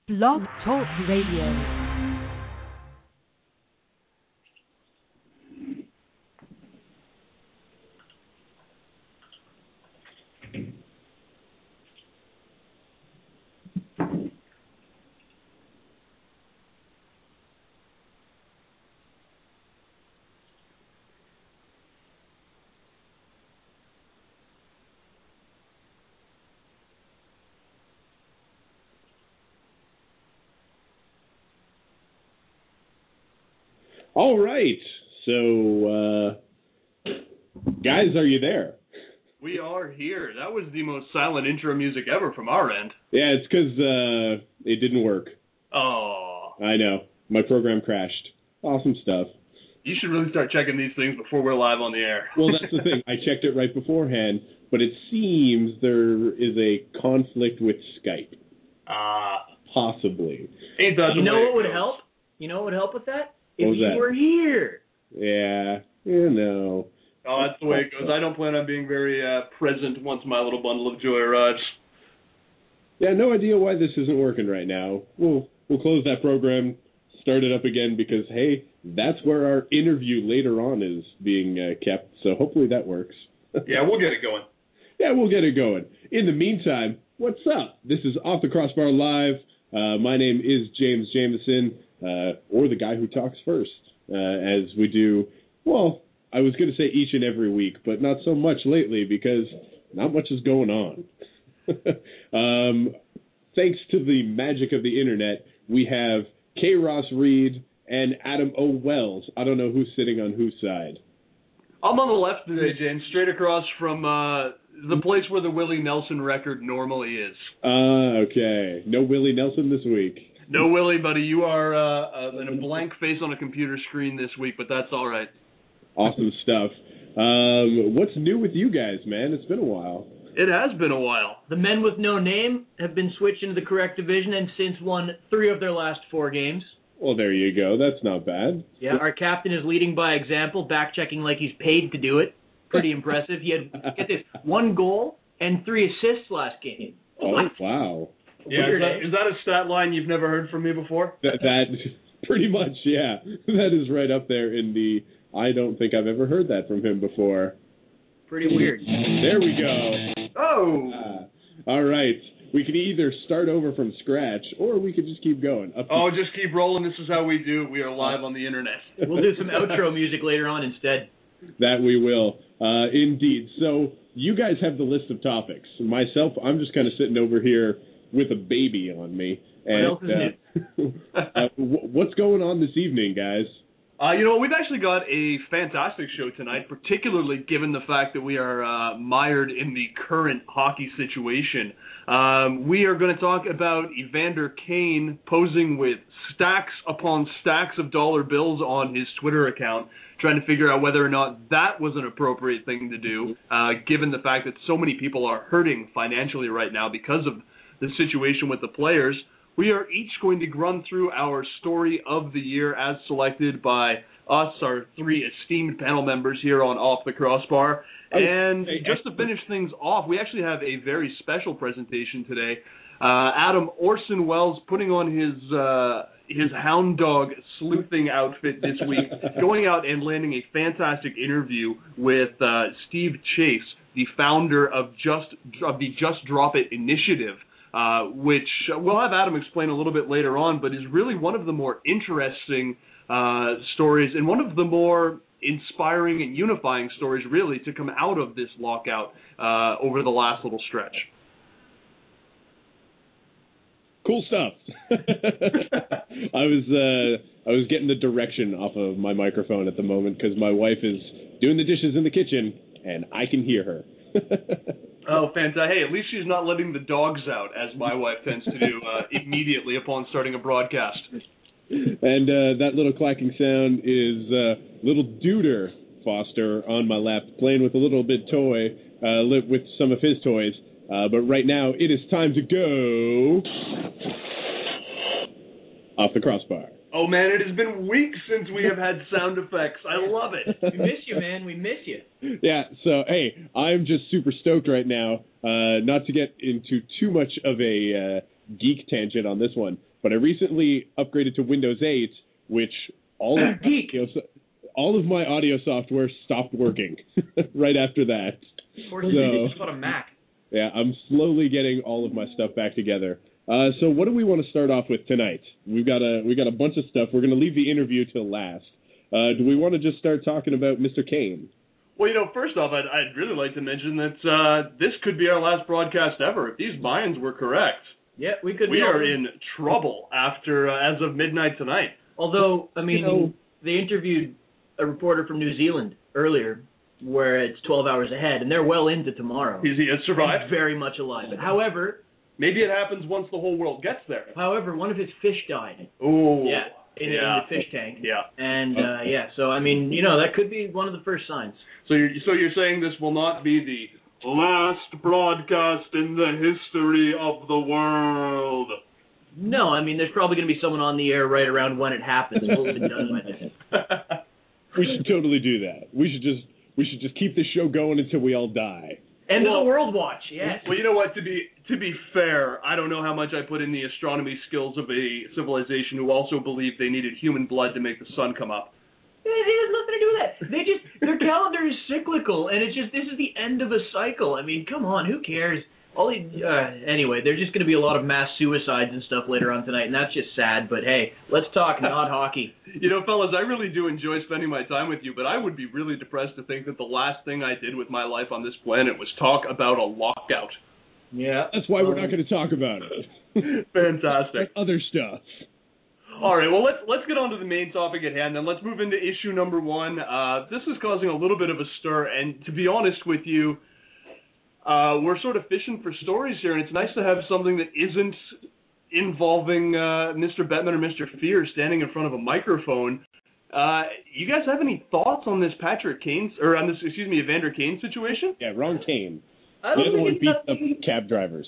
Blog Talk Radio. All right. So, guys, are you there? We are here. That was the most silent intro music ever from our end. Yeah, it's because it didn't work. Oh. I know. My program crashed. Awesome stuff. You should really start checking these things before we're live on the air. Well, that's the thing. I checked it right beforehand, but it seems there is a conflict with Skype. Possibly. Ain't that You know what would help? You know what would help with that? What If you were here. Yeah, you know. Oh, that's the way it goes. I don't plan on being very present once my little bundle of joy arrives. Yeah, no idea why this isn't working right now. We'll close that program, start it up again, because, hey, that's where our interview later on is being kept, so hopefully that works. Yeah, we'll get it going. Yeah, we'll get it going. In the meantime, what's up? This is Off the Crossbar Live. My name is James Jameson, or the guy who talks first, as we do, well, I was going to say each and every week, but not so much lately because not much is going on. Thanks to the magic of the internet, we have K. Ross Reed and Adam O. Wells. I don't know who's sitting on whose side. I'm on the left today, James, straight across from the place where the Willie Nelson record normally is. Okay. No Willie Nelson this week. No, Willie, buddy. You are in a blank face on a computer screen this week, but that's all right. Awesome stuff. What's new with you guys, man? It's been a while. It has been a while. The men with no name have been switched into the correct division and since won 3 of their last 4 games. Well, there you go. That's not bad. Yeah, our captain is leading by example, back-checking like he's paid to do it. Pretty impressive. He had, get this, 1 goal and 3 assists last game. Oh, wow. Yeah, Weird, is that a stat line you've never heard from me before? That pretty much, yeah. That is right up there in the, I don't think I've ever heard that from him before. Pretty weird. There we go. Oh! All right. We could either start over from scratch, or we could just keep going. Just keep rolling. This is how we do it. We are live on the internet. We'll do some outro music later on instead. That we will. Indeed. So you guys have the list of topics. Myself, I'm just kind of sitting over here with a baby on me. And, what else is new? What's going on this evening, guys? We've actually got a fantastic show tonight, particularly given the fact that we are mired in the current hockey situation. We are going to talk about Evander Kane posing with stacks upon stacks of dollar bills on his Twitter account, trying to figure out whether or not that was an appropriate thing to do, given the fact that so many people are hurting financially right now because of the situation with the players. We are each going to run through our story of the year as selected by us, our 3 esteemed panel members here on Off the Crossbar. And just to finish things off, we actually have a very special presentation today. Adam Orson Welles putting on his hound dog sleuthing outfit this week, going out and landing a fantastic interview with Steve Chase, the founder of the Just Drop It initiative. Which we'll have Adam explain a little bit later on, but is really one of the more interesting stories and one of the more inspiring and unifying stories, really, to come out of this lockout over the last little stretch. Cool stuff. I was getting the direction off of my microphone at the moment because my wife is doing the dishes in the kitchen, and I can hear her. Oh, fantastic. Hey, at least she's not letting the dogs out, as my wife tends to do immediately upon starting a broadcast. And that little clacking sound is little Duder Foster on my lap, playing with a little bit toy, with some of his toys. But right now, it is time to go Off the Crossbar. Oh, man, it has been weeks since we have had sound effects. I love it. We miss you, man. We miss you. Yeah, so, hey, I'm just super stoked right now, not to get into too much of a geek tangent on this one, but I recently upgraded to Windows 8, which all of my audio software stopped working right after that. Of course, it's got a Mac. Yeah, I'm slowly getting all of my stuff back together. So what do we want to start off with tonight? We got a bunch of stuff. We're going to leave the interview till last. Do we want to just start talking about Mr. Kane? Well, first off, I'd really like to mention that this could be our last broadcast ever. If these Mayans were correct, yeah, we are in trouble after as of midnight tonight. Although, I mean, they interviewed a reporter from New Zealand earlier, where it's 12 hours ahead, and they're well into tomorrow. He has survived? He's very much alive. However... Maybe it happens once the whole world gets there. However, one of his fish died. Oh. Yeah, in the fish tank. Yeah. And, so, I mean, that could be one of the first signs. So you're saying this will not be the last broadcast in the history of the world? No, I mean, there's probably going to be someone on the air right around when it happens. We'll have been done by then. We should totally do that. We should just keep this show going until we all die. End of the world watch, yes. Well, you know what? To be fair, I don't know how much I put in the astronomy skills of a civilization who also believed they needed human blood to make the sun come up. It has nothing to do with that. Their calendar is cyclical, and this is the end of a cycle. I mean, come on, who cares? Anyway, there's just going to be a lot of mass suicides and stuff later on tonight, and that's just sad. But hey, let's talk not hockey. Fellas, I really do enjoy spending my time with you, but I would be really depressed to think that the last thing I did with my life on this planet was talk about a lockout. Yeah, that's why we're not going to talk about it. Fantastic. Like other stuff. All right, well, let's get on to the main topic at hand, then. Let's move into issue number 1. This is causing a little bit of a stir, and to be honest with you, we're sort of fishing for stories here, and it's nice to have something that isn't involving Mr. Bettman or Mr. Fear standing in front of a microphone. You guys have any thoughts on this Evander Kane situation? Yeah, Ron Kane. I don't think beat up cab drivers.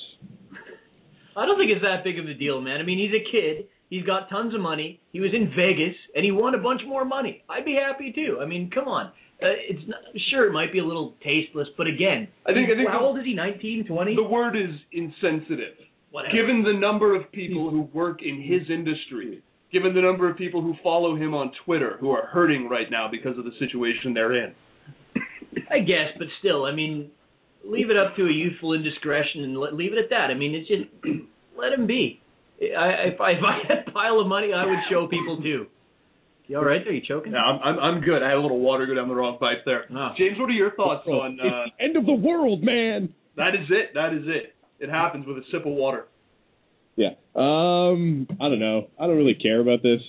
I don't think it's that big of a deal, man. I mean, he's a kid. He's got tons of money. He was in Vegas, and he won a bunch more money. I'd be happy, too. I mean, come on. It's not, sure, it might be a little tasteless, but again, I think how old is he, 19, 20? The word is insensitive. Whatever. Given the number of people who work in his industry, given the number of people who follow him on Twitter who are hurting right now because of the situation they're in. I guess, but still, I mean, leave it up to a youthful indiscretion and leave it at that. I mean, it's just, let him be. If I had a pile of money, I would show people too. You all right? Are you choking? No, I'm good. I had a little water go down the wrong pipe there. Oh. James, what are your thoughts on... it's the end of the world, man! That is it. It happens with a sip of water. Yeah. I don't know. I don't really care about this.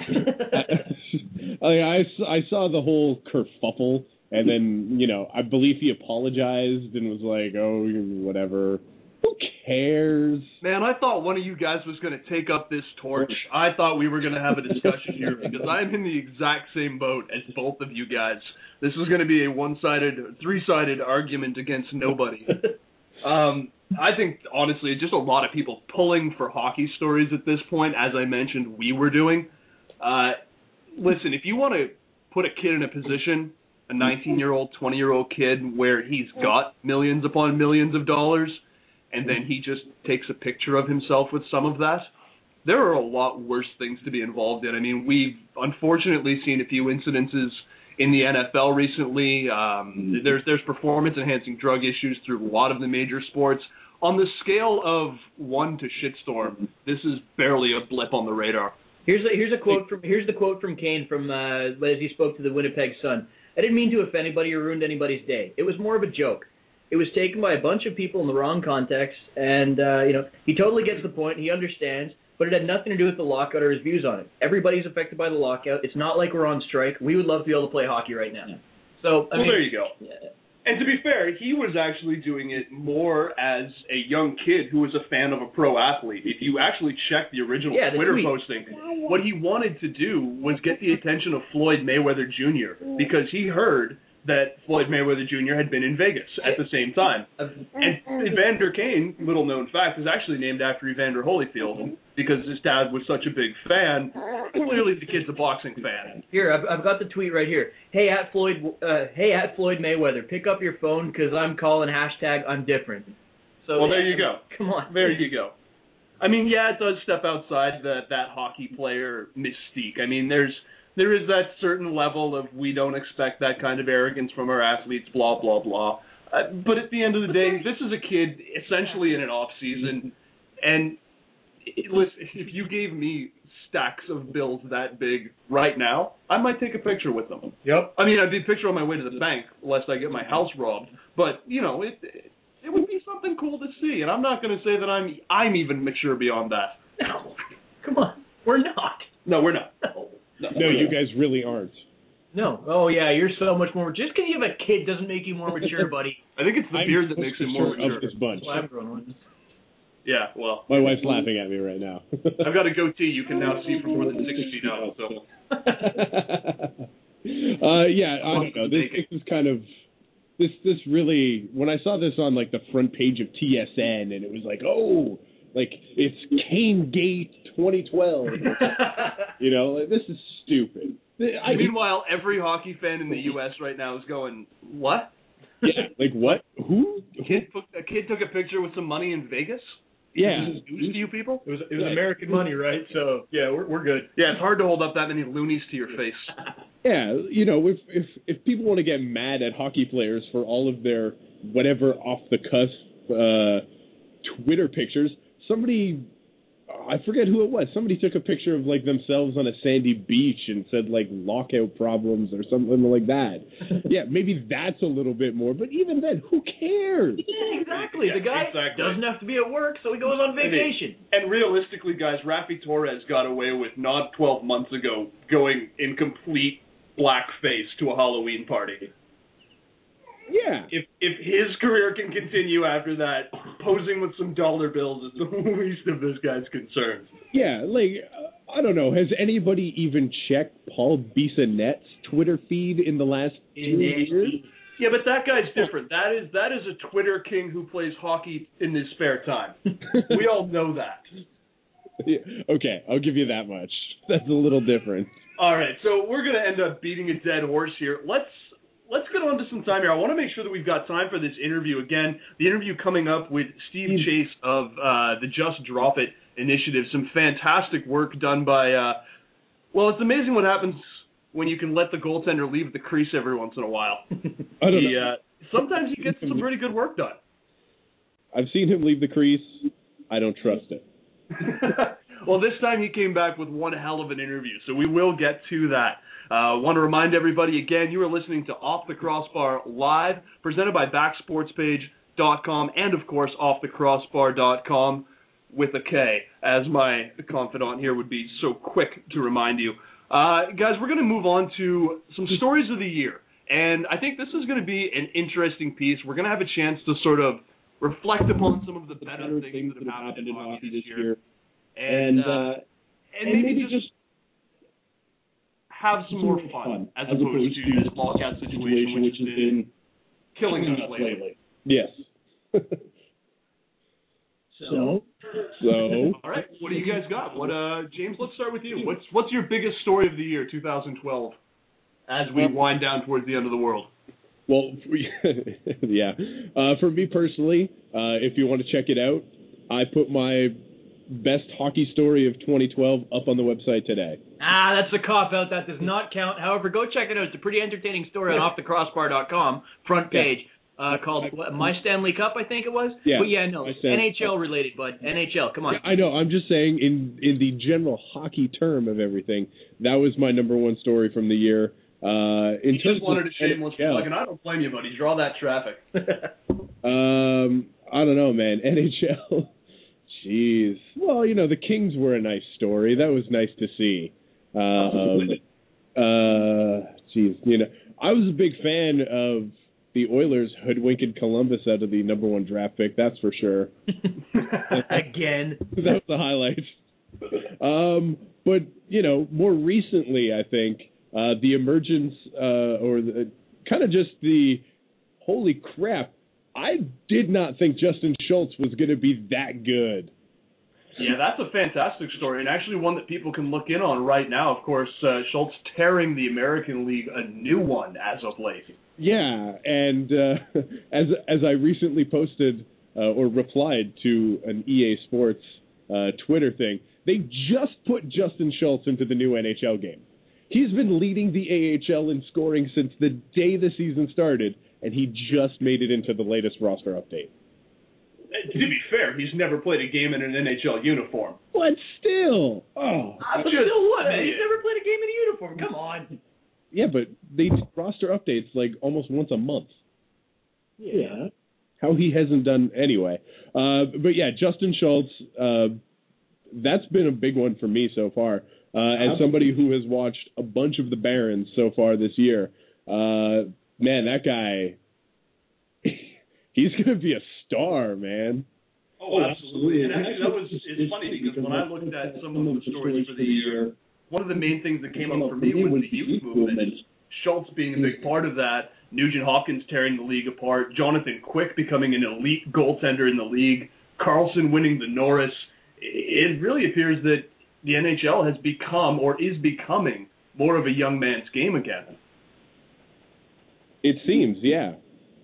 I saw the whole kerfuffle, and then, I believe he apologized and was like, oh, whatever. Who cares? Man, I thought one of you guys was going to take up this torch. I thought we were going to have a discussion here because I'm in the exact same boat as both of you guys. This is going to be a three-sided argument against nobody. I think, honestly, just a lot of people pulling for hockey stories at this point, as I mentioned we were doing. Listen, if you want to put a kid in a position, a 19-year-old, 20-year-old kid, where he's got millions upon millions of dollars, and then he just takes a picture of himself with some of that, there are a lot worse things to be involved in. I mean, we've unfortunately seen a few incidences in the NFL recently. There's performance-enhancing drug issues through a lot of the major sports. On the scale of 1 to shitstorm, this is barely a blip on the radar. Here's the quote from Kane from as he spoke to the Winnipeg Sun. I didn't mean to offend anybody or ruin anybody's day. It was more of a joke. It was taken by a bunch of people in the wrong context, and he totally gets the point. He understands, but it had nothing to do with the lockout or his views on it. Everybody's affected by the lockout. It's not like we're on strike. We would love to be able to play hockey right now. So there you go. And to be fair, he was actually doing it more as a young kid who was a fan of a pro athlete. If you actually check the original Twitter posting, what he wanted to do was get the attention of Floyd Mayweather Jr. because he heard that Floyd Mayweather Jr. had been in Vegas at the same time. And Evander Kane, little known fact, is actually named after Evander Holyfield because his dad was such a big fan. Clearly the kid's a boxing fan. Here, I've got the tweet right here. Hey, at Floyd Mayweather, pick up your phone because I'm calling #I'm different. So, well, there you go. Come on. There you go. I mean, yeah, it does step outside that hockey player mystique. I mean, there is that certain level of we don't expect that kind of arrogance from our athletes, blah, blah, blah. But at the end of the day, this is a kid essentially in an off season, and listen, if you gave me stacks of bills that big right now, I might take a picture with them. Yep. I mean, I'd be a picture on my way to the bank, lest I get my house robbed. But you know, it would be something cool to see, and I'm not going to say that I'm even mature beyond that. No, come on, we're not. No, we're not. No, you guys really aren't. No. Oh yeah, you're so much more. Just because you have a kid doesn't make you more mature, buddy. I think it's the beard that makes him more mature. Of this bunch. Well, I'm growing one. Yeah, well. My wife's laughing at me right now. I've got a goatee you can now see from more than 6 feet out. So. Yeah, I don't know. This is kind of this really. When I saw this on like the front page of TSN, and it was like, oh, like it's Kane Gate 2012. You know, like, this is stupid. Meanwhile, every hockey fan in the U.S. right now is going, what? Yeah, like what? Who? A kid took a picture with some money in Vegas? Yeah. Is this news to you people? It was American money, right? So yeah, we're good. Yeah, it's hard to hold up that many loonies to your face. Yeah, you know, if people want to get mad at hockey players for all of their whatever off the cusp Twitter pictures, somebody, I forget who it was, somebody took a picture of like themselves on a sandy beach and said like lockout problems or something like that. Yeah, maybe that's a little bit more, but even then, who cares? Yeah, exactly. The guy doesn't have to be at work, so he goes on vacation. And realistically, guys, Rafi Torres got away with not 12 months ago going in complete blackface to a Halloween party. Yeah. If his career can continue after that, posing with some dollar bills is the least of this guy's concerns. Yeah, like, I don't know. Has anybody even checked Paul Bissonnette's Twitter feed in the last 2 years? Yeah, but that guy's different. That is a Twitter king who plays hockey in his spare time. We all know that. Yeah, okay, I'll give you that much. That's a little different. All right, so we're going to end up beating a dead horse here. Let's get on to some time here. I want to make sure that we've got time for this interview. Again, the interview coming up with Steve Chase of the Just Drop It initiative. Some fantastic work done by, well, it's amazing what happens when you can let the goaltender leave the crease every once in a while. I don't know. Sometimes he gets some pretty good work done. I've seen him leave the crease. I don't trust it. Well, this time he came back with one hell of an interview, so we will get to that. I want to remind everybody again, you are listening to Off the Crossbar Live, presented by BackSportsPage.com and, of course, OffTheCrossbar.com with a K, as my confidant here would be so quick to remind you. Guys, we're going to move on to some stories of the year, and I think this is going to be an interesting piece. We're going to have a chance to sort of reflect upon some of the better things that have happened in hockey this year. And maybe just have some more fun as opposed to this lockout situation, which has been killing us lately. Yes. So. All right, what do you guys got? James, let's start with you. What's your biggest story of the year, 2012, as we wind down towards the end of the world? Well, yeah. For me personally, if you want to check it out, I put my best hockey story of 2012 up on the website today. That's a cop-out. That does not count. However, go check it out. It's a pretty entertaining story on OffTheCrossbar.com, front page, called My Stanley Cup, I think it was. Yeah. But yeah, no, NHL related, bud. NHL, come on. Yeah, I know. I'm just saying in the general hockey term of everything, that was my number one story from the year. You just wanted a shameless plug, and I don't blame you, buddy. Draw that traffic. I don't know, man. NHL. Jeez. Well, you know, the Kings were a nice story. That was nice to see. Jeez, you know, I was a big fan of the Oilers hoodwinking Columbus out of the number one draft pick. That's for sure. Again. That was the highlight. But you know, more recently, I think the emergence or kind of just the holy crap. I did not think Justin Schultz was going to be that good. Yeah, that's a fantastic story, and actually one that people can look in on right now. Of course, Schultz tearing the American League a new one as of late. Yeah, and as I recently posted or replied to an EA Sports Twitter thing. They just put Justin Schultz into the new NHL game. He's been leading the AHL in scoring since the day the season started, and he just made it into the latest roster update. To be fair, he's never played a game in an NHL uniform. But still. Oh. But still what, man? He's never played a game in a uniform. Come on. Yeah, but they do roster updates like almost once a month. Yeah. How he hasn't done anyway. But yeah, Justin Schultz, that's been a big one for me so far. As somebody who has watched a bunch of the Barons so far this year, man, that guy, he's going to be a star, man. Oh, absolutely. And actually, it's funny because when I looked at some of the stories for the year, one of the main things that came up for me was the youth movement. Schultz being a big part of that, Nugent Hopkins tearing the league apart, Jonathan Quick becoming an elite goaltender in the league, Carlson winning the Norris. It really appears that the NHL has become or is becoming more of a young man's game again. It seems, yeah.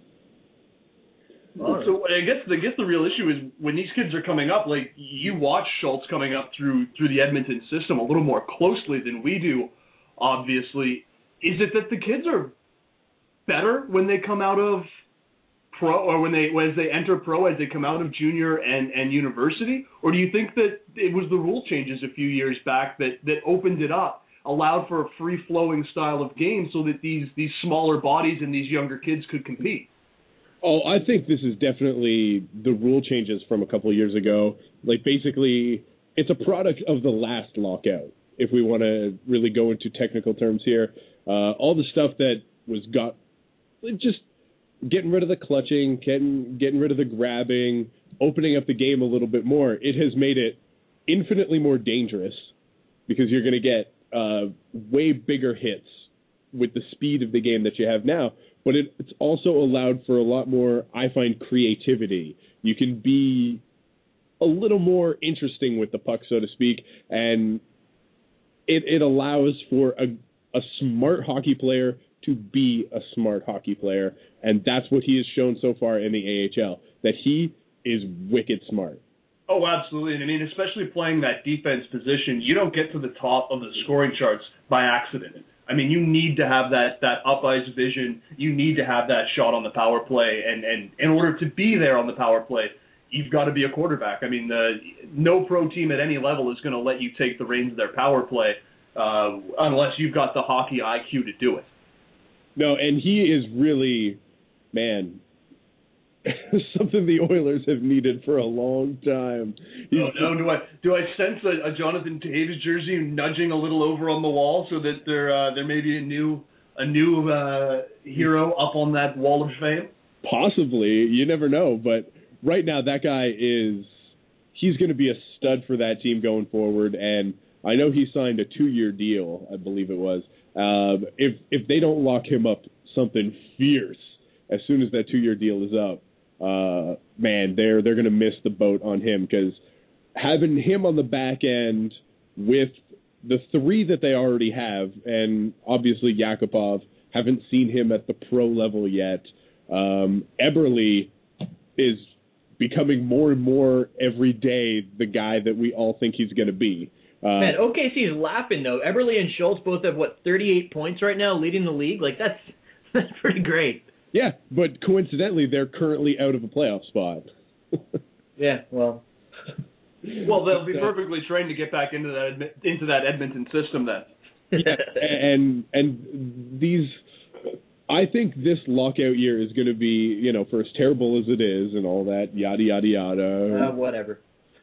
So I guess the real issue is when these kids are coming up, like you watch Schultz coming up through the Edmonton system a little more closely than we do, obviously. Is it that the kids are better when they come out of pro, or as they enter pro, as they come out of junior and university? Or do you think that it was the rule changes a few years back that opened it up, allowed for a free-flowing style of game so that these smaller bodies and these younger kids could compete? Oh, I think this is definitely the rule changes from a couple of years ago. Like, basically, it's a product of the last lockout, if we want to really go into technical terms here. All the stuff that just getting rid of the clutching, getting rid of the grabbing, opening up the game a little bit more, it has made it infinitely more dangerous because you're going to get way bigger hits with the speed of the game that you have now. But it's also allowed for a lot more, I find, creativity. You can be a little more interesting with the puck, so to speak, and it allows for a smart hockey player to be a smart hockey player, and that's what he has shown so far in the AHL, that he is wicked smart. Oh, absolutely. And I mean, especially playing that defense position, you don't get to the top of the scoring charts by accident. I mean, you need to have that up ice vision. You need to have that shot on the power play. And in order to be there on the power play, you've got to be a quarterback. I mean, no pro team at any level is going to let you take the reins of their power play unless you've got the hockey IQ to do it. No, and he is really, man, something the Oilers have needed for a long time. Do I sense a Jonathan Toews jersey nudging a little over on the wall so that there may be a new hero up on that wall of fame? Possibly, you never know. But right now, that guy he's going to be a stud for that team going forward. And I know he signed a 2-year deal, I believe it was. If they don't lock him up something fierce as soon as that 2-year deal is up, man, they're going to miss the boat on him, because having him on the back end with the 3 that they already have, and obviously Yakupov, haven't seen him at the pro level yet. Eberle is becoming more and more every day the guy that we all think he's going to be. Man, OKC is laughing, though. Eberle and Schultz both have, 38 points right now, leading the league? That's pretty great. Yeah, but coincidentally, they're currently out of a playoff spot. Yeah, well. Well, they'll be perfectly trained to get back into that Edmonton system then. Yeah, and these, I think this lockout year is going to be, for as terrible as it is and all that, yada, yada, yada. Whatever.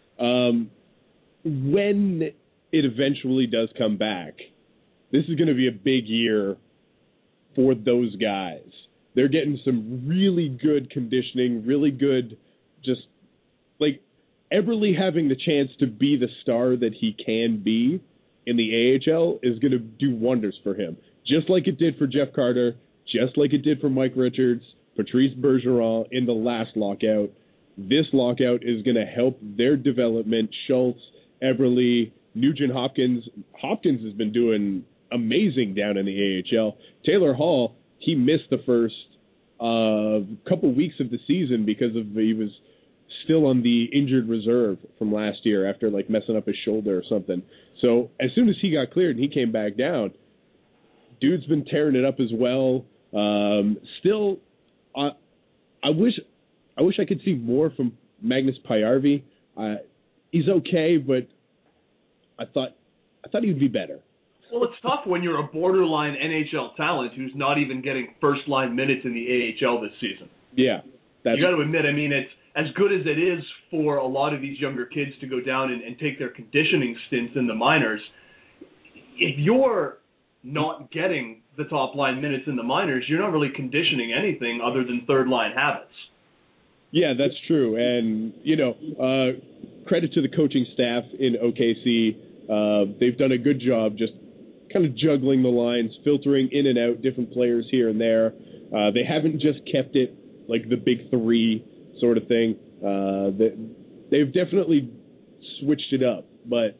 When it eventually does come back, this is going to be a big year for those guys. They're getting some really good conditioning, really good, just like Eberle having the chance to be the star that he can be in the AHL is going to do wonders for him. Just like it did for Jeff Carter, just like it did for Mike Richards, Patrice Bergeron in the last lockout. This lockout is going to help their development. Schultz, Eberle, Nugent Hopkins. Hopkins has been doing amazing down in the AHL. Taylor Hall, he missed the first couple weeks of the season because he was still on the injured reserve from last year after like messing up his shoulder or something. So as soon as he got cleared and he came back down, dude's been tearing it up as well. Still, I wish I could see more from Magnus Pääjärvi. He's okay, but I thought he'd be better. Well, it's tough when you're a borderline NHL talent who's not even getting first-line minutes in the AHL this season. Yeah. You got to admit, I mean, it's as good as it is for a lot of these younger kids to go down and take their conditioning stints in the minors. If you're not getting the top-line minutes in the minors, you're not really conditioning anything other than third-line habits. Yeah, that's true. And, credit to the coaching staff in OKC. They've done a good job just kind of juggling the lines, filtering in and out different players here and there. They haven't just kept it like the big three sort of thing. They've definitely switched it up. But,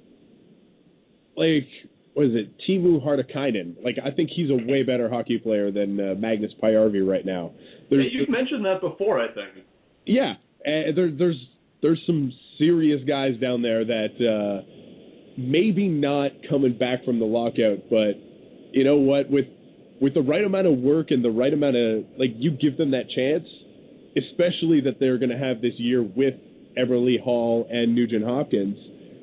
like, what is it, Teemu Hartikainen? Like, I think he's a way better hockey player than Magnus Pääjärvi right now. You've mentioned that before, I think. Yeah, there's some serious guys down there that maybe not coming back from the lockout, but you know what? With the right amount of work and the right amount of, like, you give them that chance, especially that they're going to have this year with Eberle, Hall, and Nugent Hopkins,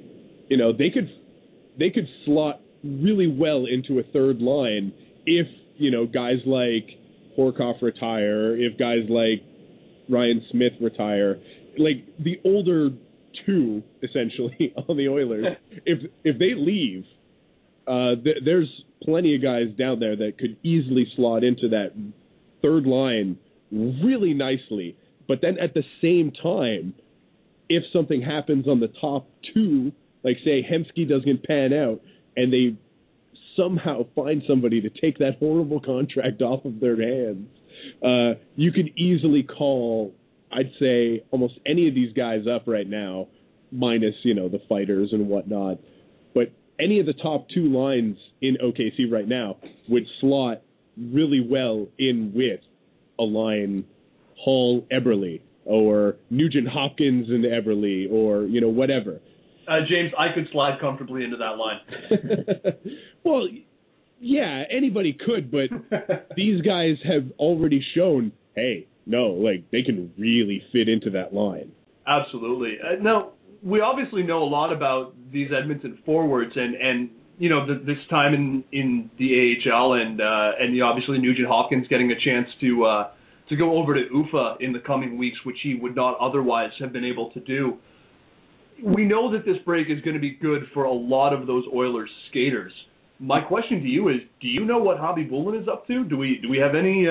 they could slot really well into a third line if, guys like Horkoff retire, if guys like Ryan Smith retire, like the older two, essentially, on the Oilers, if they leave, there's plenty of guys down there that could easily slot into that third line really nicely. But then at the same time, if something happens on the top two, like say Hemsky doesn't pan out, and they somehow find somebody to take that horrible contract off of their hands, you could easily call, I'd say, almost any of these guys up right now, minus, the fighters and whatnot. But any of the top two lines in OKC right now would slot really well in with a line Hall Eberle or Nugent Hopkins and Eberle or, whatever. James, I could slide comfortably into that line. Well, yeah, anybody could, but these guys have already shown, hey, no, like, they can really fit into that line. Absolutely. Now, we obviously know a lot about these Edmonton forwards and this time in the AHL and obviously Nugent Hopkins getting a chance to go over to UFA in the coming weeks, which he would not otherwise have been able to do. We know that this break is going to be good for a lot of those Oilers skaters. My question to you is, do you know what Khabibulin is up to? Do we have any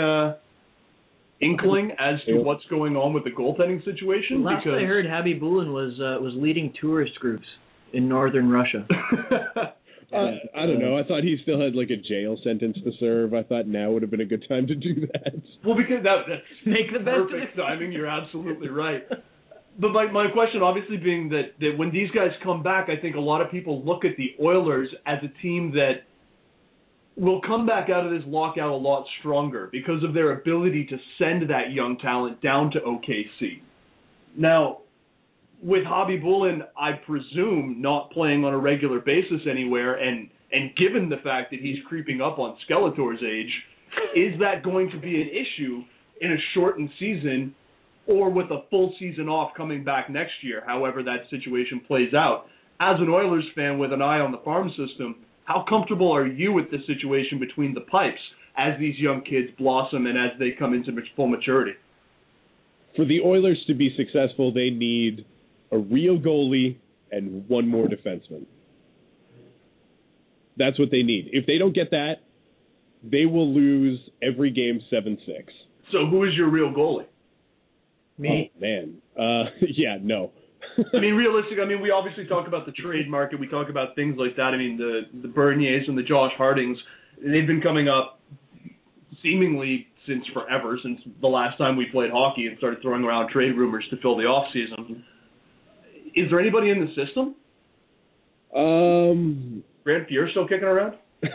inkling as to what's going on with the goaltending situation? Last I heard, Khabibulin was leading tourist groups in northern Russia. I don't know. I thought he still had like a jail sentence to serve. I thought now would have been a good time to do that. Well, because that's make the best perfect timing. You're absolutely right. But my question obviously being that when these guys come back, I think a lot of people look at the Oilers as a team that will come back out of this lockout a lot stronger because of their ability to send that young talent down to OKC. Now, with Khabibulin, I presume, not playing on a regular basis anywhere, and given the fact that he's creeping up on Skeletor's age, is that going to be an issue in a shortened season or with a full season off coming back next year, however that situation plays out? As an Oilers fan with an eye on the farm system, how comfortable are you with the situation between the pipes as these young kids blossom and as they come into full maturity? For the Oilers to be successful, they need a real goalie and one more defenseman. That's what they need. If they don't get that, they will lose every game 7-6. So who is your real goalie? Me. Oh, man. Yeah, no. I mean, we obviously talk about the trade market. We talk about things like that. I mean, the Berniers and the Josh Hardings, they've been coming up seemingly since forever, since the last time we played hockey and started throwing around trade rumors to fill the off-season. Is there anybody in the system? Grant Fuhr still kicking around?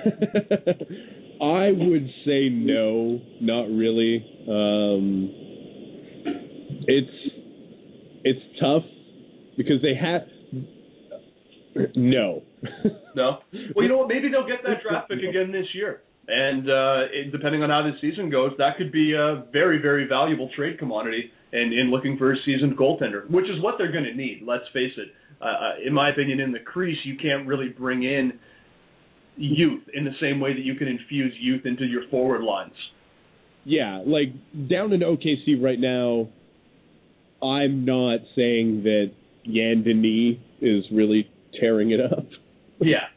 I would say no, not really. It's tough because they have no. No? Well, you know what? Maybe they'll get that draft pick again this year. And depending on how this season goes, that could be a very, very valuable trade commodity in looking for a seasoned goaltender, which is what they're going to need, let's face it. In my opinion, in the crease, you can't really bring in youth in the same way that you can infuse youth into your forward lines. Yeah, like down in OKC right now, I'm not saying that Yan Denis is really tearing it up. Yeah.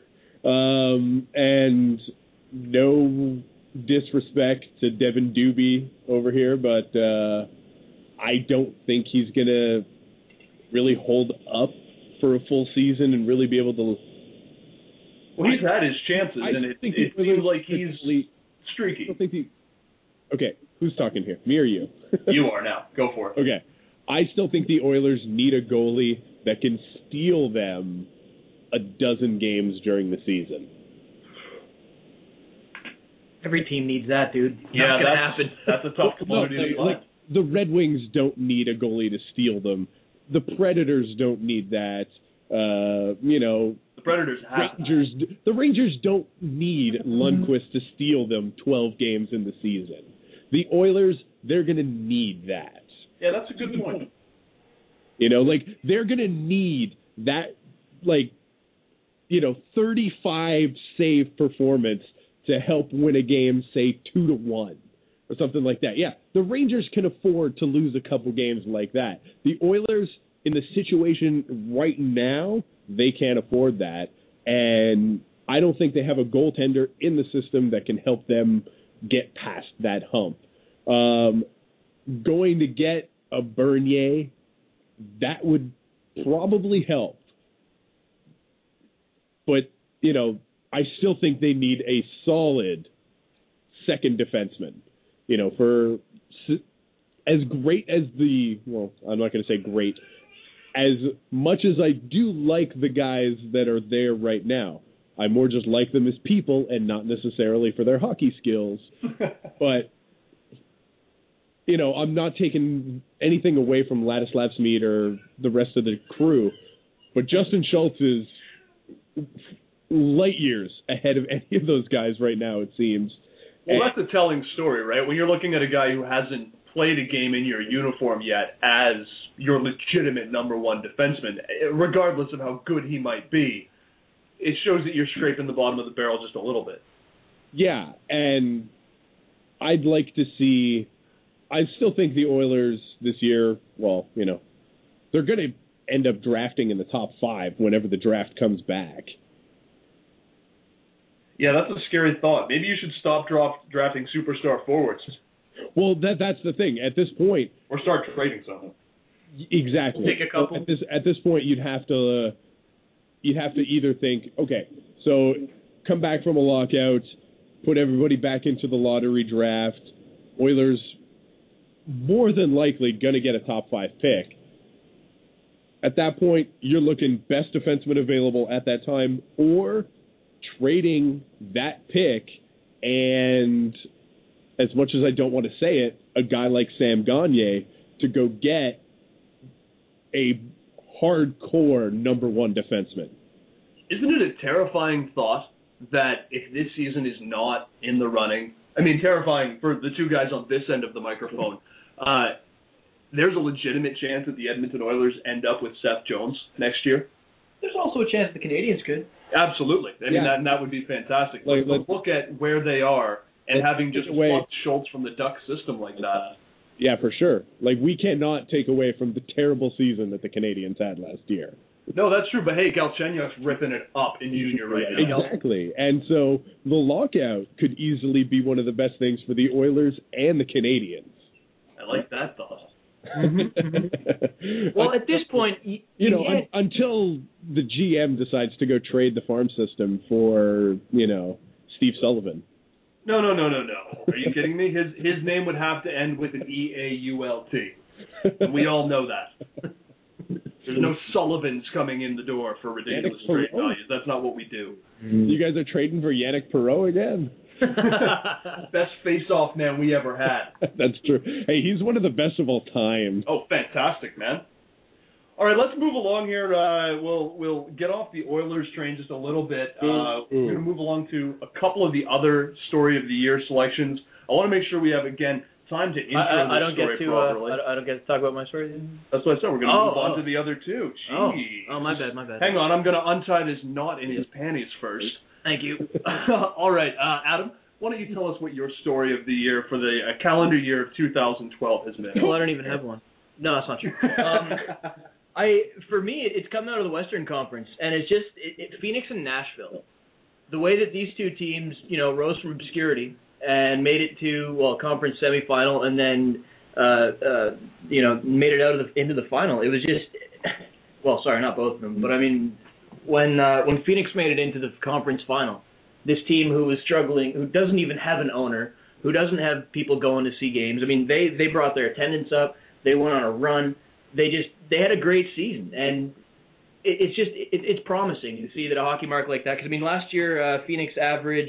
And no disrespect to Devin Dubé over here, but I don't think he's going to really hold up for a full season and really be able to... Well, he's had his chances, and it seems like he's streaky. I don't think okay, who's talking here? Me or you? You are now. Go for it. Okay. I still think the Oilers need a goalie that can steal them a dozen games during the season. Every team needs that, dude. Yeah, that's a tough commodity to find. Like, the Red Wings don't need a goalie to steal them. The Predators don't need that. The Predators have the Rangers don't need Lundqvist to steal them 12 games in the season. The Oilers, they're going to need that. Yeah, that's a good point. They're going to need that, 35 save performance to help win a game, say 2-1 or something like that. Yeah, the Rangers can afford to lose a couple games like that. The Oilers, in the situation right now, they can't afford that. And I don't think they have a goaltender in the system that can help them get past that hump. Going to get a Bernier, that would probably help. But, I still think they need a solid second defenseman. For as great as I'm not going to say great, as much as I do like the guys that are there right now, I more just like them as people and not necessarily for their hockey skills. But, I'm not taking anything away from Ladislav Smid or the rest of the crew, but Justin Schultz is light years ahead of any of those guys right now, it seems. Well, that's a telling story, right? When you're looking at a guy who hasn't played a game in your uniform yet as your legitimate number one defenseman, regardless of how good he might be, it shows that you're scraping the bottom of the barrel just a little bit. Yeah, and I'd like to see... I still think the Oilers this year, they're going to end up drafting in the top 5 whenever the draft comes back. Yeah, that's a scary thought. Maybe you should stop drafting superstar forwards. Well, that's the thing. At this point... Or start trading something. Exactly. Take a couple. At this point, you'd have to either think, okay, so come back from a lockout, put everybody back into the lottery draft. Oilers more than likely going to get a top 5 pick. At that point, you're looking best defenseman available at that time, or trading that pick, and as much as I don't want to say it, a guy like Sam Gagner to go get a hardcore number one defenseman. Isn't it a terrifying thought that if this season is not in the running, terrifying for the two guys on this end of the microphone, there's a legitimate chance that the Edmonton Oilers end up with Seth Jones next year? There's also a chance the Canadiens could. Absolutely. That would be fantastic. But look at where they are and having just plucked Schultz from the Duck system like that. Yeah, for sure. We cannot take away from the terrible season that the Canadiens had last year. No, that's true. But, hey, Galchenyuk's ripping it up in junior right now. Exactly. And so the lockout could easily be one of the best things for the Oilers and the Canadiens. I like that thought. Well, at this point, until the GM decides to go trade the farm system for, Steve Sullivan. No. Are you kidding me? His name would have to end with an E-A-U-L-T. And we all know that. There's no Sullivans coming in the door for ridiculous trade values. That's not what we do. You guys are trading for Yannick Perreault again? Best face-off man we ever had. That's true. Hey, he's one of the best of all time. Oh, fantastic, man. All right, let's move along here. We'll get off the Oilers train just a little bit. We're going to move along to a couple of the other Story of the Year selections. I want to make sure we have, again, time to intro the story properly. I don't get to talk about my story. That's what I said. We're going to move on to the other two. Jeez. Oh, my bad. Hang on, I'm going to untie this knot in his panties first. Thank you. All right, Adam, why don't you tell us what your story of the year for the calendar year of 2012 has been? Well, I don't even have one. No, that's not true. For me, it's come out of the Western Conference, and it's just Phoenix and Nashville. The way that these two teams, rose from obscurity and made it to conference semifinal, and then made it out into the final. It was just, sorry, not both of them, but I mean, when Phoenix made it into the conference final, this team who was struggling, who doesn't even have an owner, who doesn't have people going to see games. I mean, they brought their attendance up. They went on a run. They had a great season, and it's promising to see that a hockey market like that. Because I mean, last year Phoenix averaged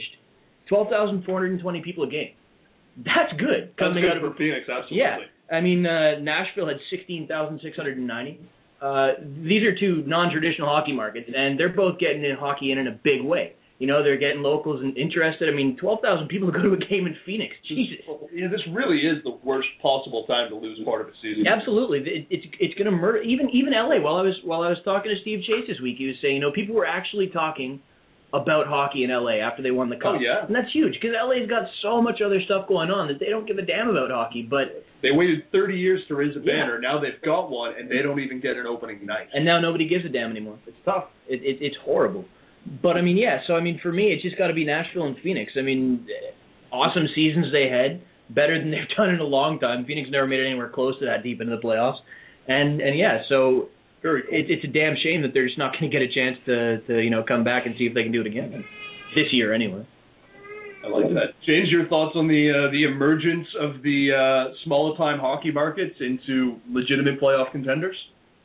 12,420 people a game. That's good coming out of Phoenix, absolutely. Yeah, I mean Nashville had 16,690. These are two non-traditional hockey markets, and they're both getting in hockey in a big way. They're getting locals and interested. I mean, 12,000 people go to a game in Phoenix. Jesus. Yeah, this really is the worst possible time to lose part of a season. Absolutely. It's going to murder even LA. While I was talking to Steve Chase this week, he was saying, people were actually talking about hockey in LA after they won the Cup. Oh, yeah. And that's huge because LA's got so much other stuff going on that they don't give a damn about hockey. But they waited 30 years to raise a banner. Now they've got one, and they don't even get an opening night. And now nobody gives a damn anymore. It's tough. It's horrible. But, I mean, so, I mean, for me, it's just got to be Nashville and Phoenix. I mean, awesome seasons they had, better than they've done in a long time. Phoenix never made it anywhere close to that deep into the playoffs. And so very cool. It's a damn shame that they're just not going to get a chance to come back and see if they can do it again. This year, anyway. I like that. James, your thoughts on the emergence of the smaller-time hockey markets into legitimate playoff contenders?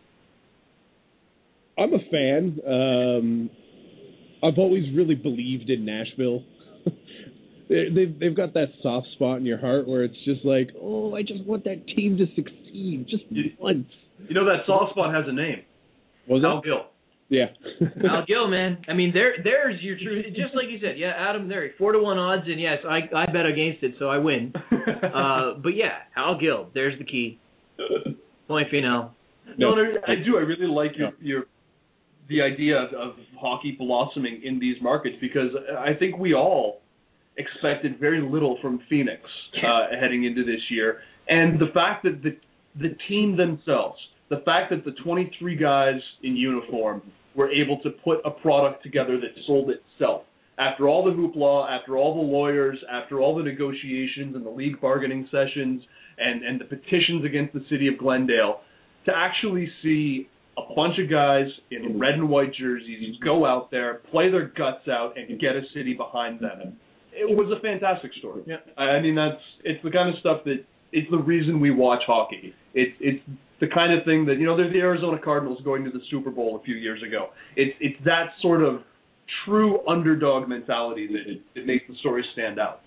I'm a fan. I've always really believed in Nashville. They've got that soft spot in your heart where it's just like, I just want that team to succeed just once. That soft spot has a name. Was Al Gill. Yeah. Al Gill, man. I mean, there's your truth. Just like you said, yeah, Adam, there, 4-1 odds, and yes, I bet against it, so I win. But yeah, Al Gill, there's the key. Point final. No, I do. I really like the idea of hockey blossoming in these markets because I think we all expected very little from Phoenix heading into this year. And the fact that the team themselves, the fact that the 23 guys in uniform were able to put a product together that sold itself. After all the hoopla, after all the lawyers, after all the negotiations and the league bargaining sessions and the petitions against the city of Glendale, to actually see a bunch of guys in red and white jerseys go out there, play their guts out, and get a city behind them. It was a fantastic story. Yeah. I mean, it's the kind of stuff that it's the reason we watch hockey. It's the kind of thing that, there's the Arizona Cardinals going to the Super Bowl a few years ago. It's that sort of true underdog mentality that makes the story stand out.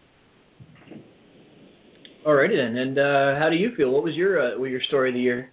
Alrighty then, and how do you feel? What was your story of the year?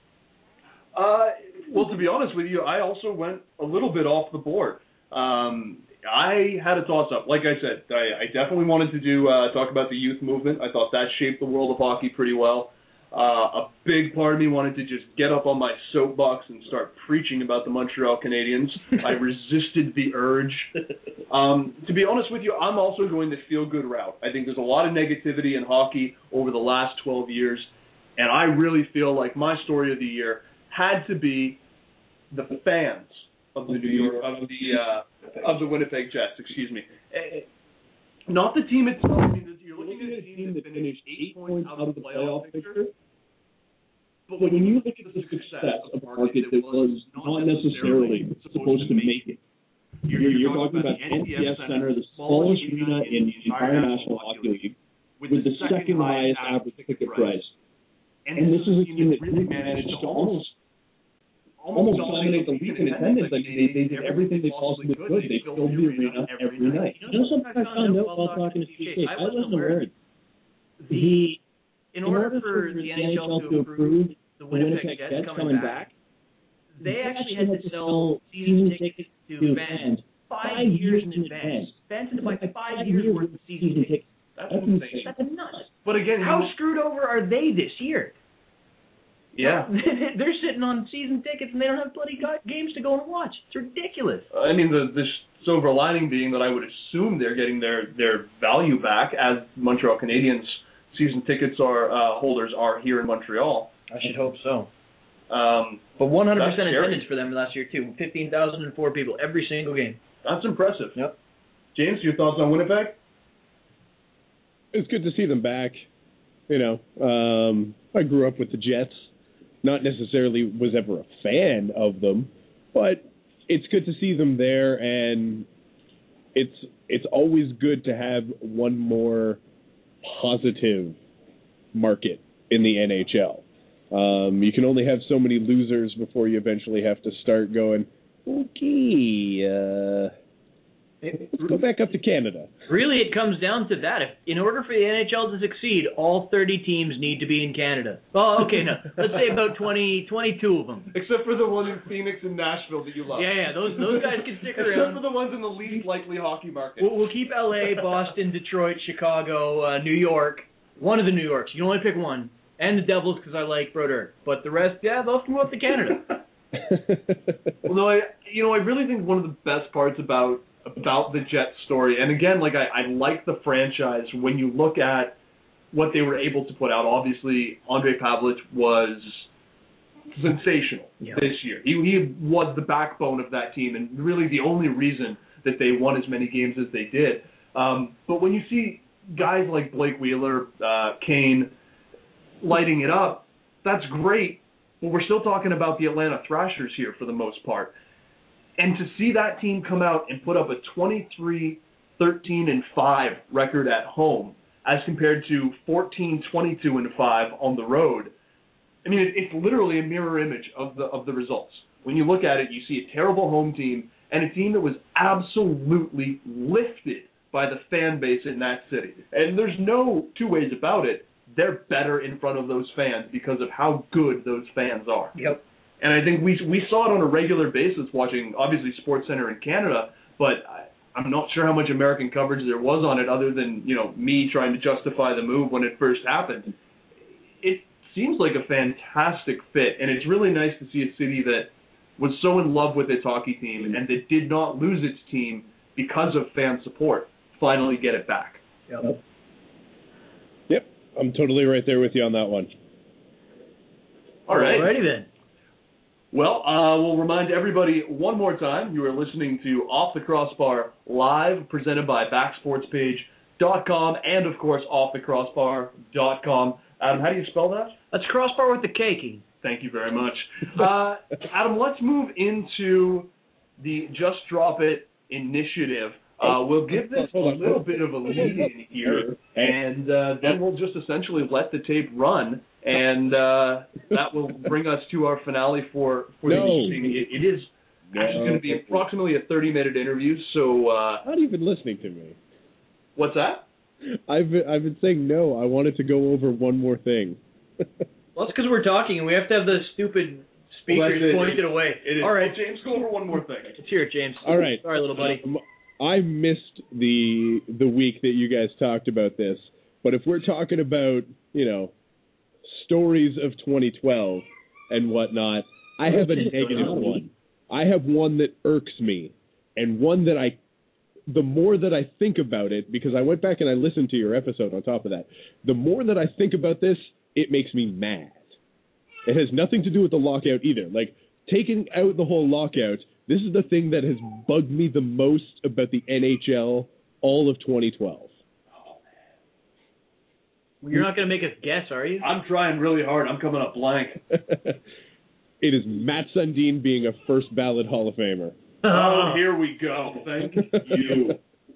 Well, to be honest with you, I also went a little bit off the board. I had a toss-up. Like I said, I definitely wanted to talk about the youth movement. I thought that shaped the world of hockey pretty well. A big part of me wanted to just get up on my soapbox and start preaching about the Montreal Canadiens. I resisted the urge. To be honest with you, I'm also going the feel-good route. I think there's a lot of negativity in hockey over the last 12 years, and I really feel like my story of the year had to be the fans of the of the Winnipeg Jets. Excuse me, not the team itself. I mean, you're looking at a team that finished 8 points out of the playoff picture. But when you look at the success of a market that was not necessarily supposed to make it, you're talking about NCF Center, the smallest arena in the entire National Hockey League, with the second highest average ticket price. And this is a team that really managed to almost dominate the league in attendance. I mean, they did everything they possibly could. They filled the arena every night. Something I found out while talking to Steve Chase, I wasn't aware. In order for the NHL to approve the Winnipeg Jets coming back, they actually had to sell season tickets to fans 5 years in advance. Fans had to buy 5 years worth of season tickets. That's insane. That's nuts. But again, how screwed over are they this year? Yeah. They're sitting on season tickets and they don't have bloody games to go and watch. It's ridiculous. I mean, the silver lining being that I would assume they're getting their value back as Montreal Canadiens season tickets holders are here in Montreal. I should hope so. But 100% attendance for them last year too. 15,004 people every single game. That's impressive. Yep. James, your thoughts on Winnipeg? It's good to see them back. You know, I grew up with the Jets. Not necessarily was ever a fan of them, but it's good to see them there, and it's always good to have one more positive market in the NHL. You can only have so many losers before you eventually have to start going, okay, let's go back up to Canada. Really, it comes down to that. If, in order for the NHL to succeed, all 30 teams need to be in Canada. Oh, okay, no. Let's say about 22 of them. Except for the one in Phoenix and Nashville that you love. Yeah, those guys can stick around. Except for the ones in the least likely hockey market. We'll keep LA, Boston, Detroit, Chicago, New York. One of the New Yorks. You can only pick one. And the Devils because I like Brodeur. But the rest, yeah, they'll come up to Canada. Well, no, I really think one of the best parts about the Jets story, and again, like I like the franchise when you look at what they were able to put out. Obviously, Ondrej Pavelec was sensational this year. He was the backbone of that team, and really the only reason that they won as many games as they did. But when you see guys like Blake Wheeler, Kane lighting it up, that's great. But we're still talking about the Atlanta Thrashers here for the most part. And to see that team come out and put up a 23-13-5 record at home as compared to 14-22-5 on the road, I mean, it's literally a mirror image of the results. When you look at it, you see a terrible home team and a team that was absolutely lifted by the fan base in that city. And there's no two ways about it. They're better in front of those fans because of how good those fans are. Yep. And I think we saw it on a regular basis watching, obviously, SportsCenter in Canada, but I'm not sure how much American coverage there was on it other than, me trying to justify the move when it first happened. It seems like a fantastic fit, and it's really nice to see a city that was so in love with its hockey team and that did not lose its team because of fan support finally get it back. Yep, I'm totally right there with you on that one. All right. Alrighty then. Well, we'll remind everybody one more time, you are listening to Off the Crossbar Live, presented by BacksportsPage.com and, of course, OffTheCrossbar.com. Adam, how do you spell that? That's crossbar with the K key. Thank you very much. Adam, let's move into the Just Drop It initiative. We'll give this a little bit of a lead-in here, and then we'll just essentially let the tape run, and that will bring us to our finale for the evening. It is actually going to be approximately a 30-minute interview, so... not even listening to me. What's that? I've been saying no. I wanted to go over one more thing. Well, that's because we're talking, and we have to have the stupid speakers pointed away. It is. All right, James, go over one more thing. Let's hear it, James. All right. Sorry, little buddy. I missed the week that you guys talked about this, but if we're talking about, stories of 2012 and whatnot, I have a negative one. I have one that irks me, and one that the more that I think about it, because I went back and I listened to your episode on top of that, the more that I think about this, it makes me mad. It has nothing to do with the lockout either. Like, taking out the whole lockout, this is the thing that has bugged me the most about the NHL all of 2012. Well, you're not going to make us guess, are you? I'm trying really hard. I'm coming up blank. It is Matt Sundin being a first ballot Hall of Famer. Oh, here we go. Thank you.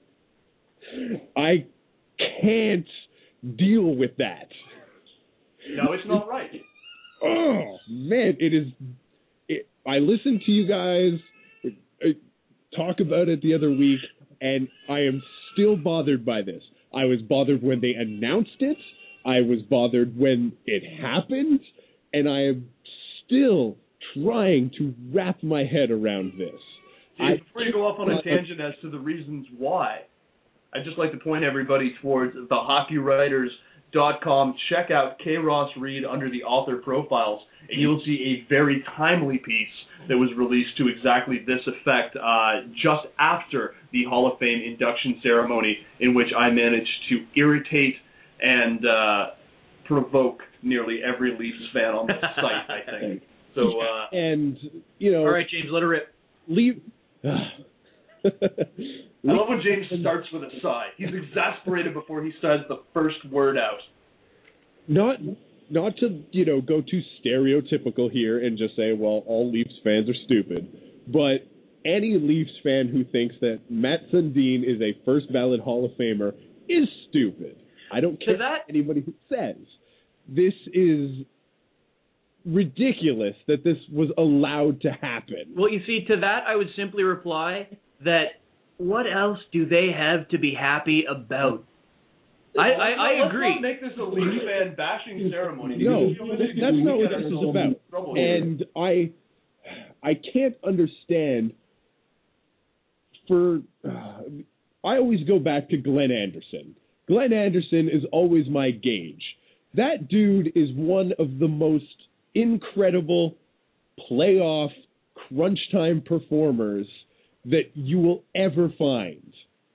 I can't deal with that. No, it's not right. Oh, man, it is... I listened to you guys talk about it the other week, and I am still bothered by this. I was bothered when they announced it. I was bothered when it happened, and I am still trying to wrap my head around this. Before you go off on a tangent as to the reasons why, I'd just like to point everybody towards thehockeywriters.com. Check out K. Ross Reed under the author profiles, and you'll see a very timely piece that was released to exactly this effect just after the Hall of Fame induction ceremony, in which I managed to irritate and provoke nearly every Leafs fan on the site, I think. So, and, you know... All right, James, let her rip. I love when James starts with a sigh. He's exasperated before he says the first word out. Not to, go too stereotypical here and just say, well, all Leafs fans are stupid, but any Leafs fan who thinks that Matt Sundin is a first ballot Hall of Famer is stupid. I don't care what anybody who says. This is ridiculous that this was allowed to happen. Well, you see, to that I would simply reply that what else do they have to be happy about? I agree. Let's not make this a Leafs fan bashing ceremony. No, that's not what this is about. And I can't understand. I always go back to Glenn Anderson. Glenn Anderson is always my gauge. That dude is one of the most incredible playoff crunch time performers that you will ever find.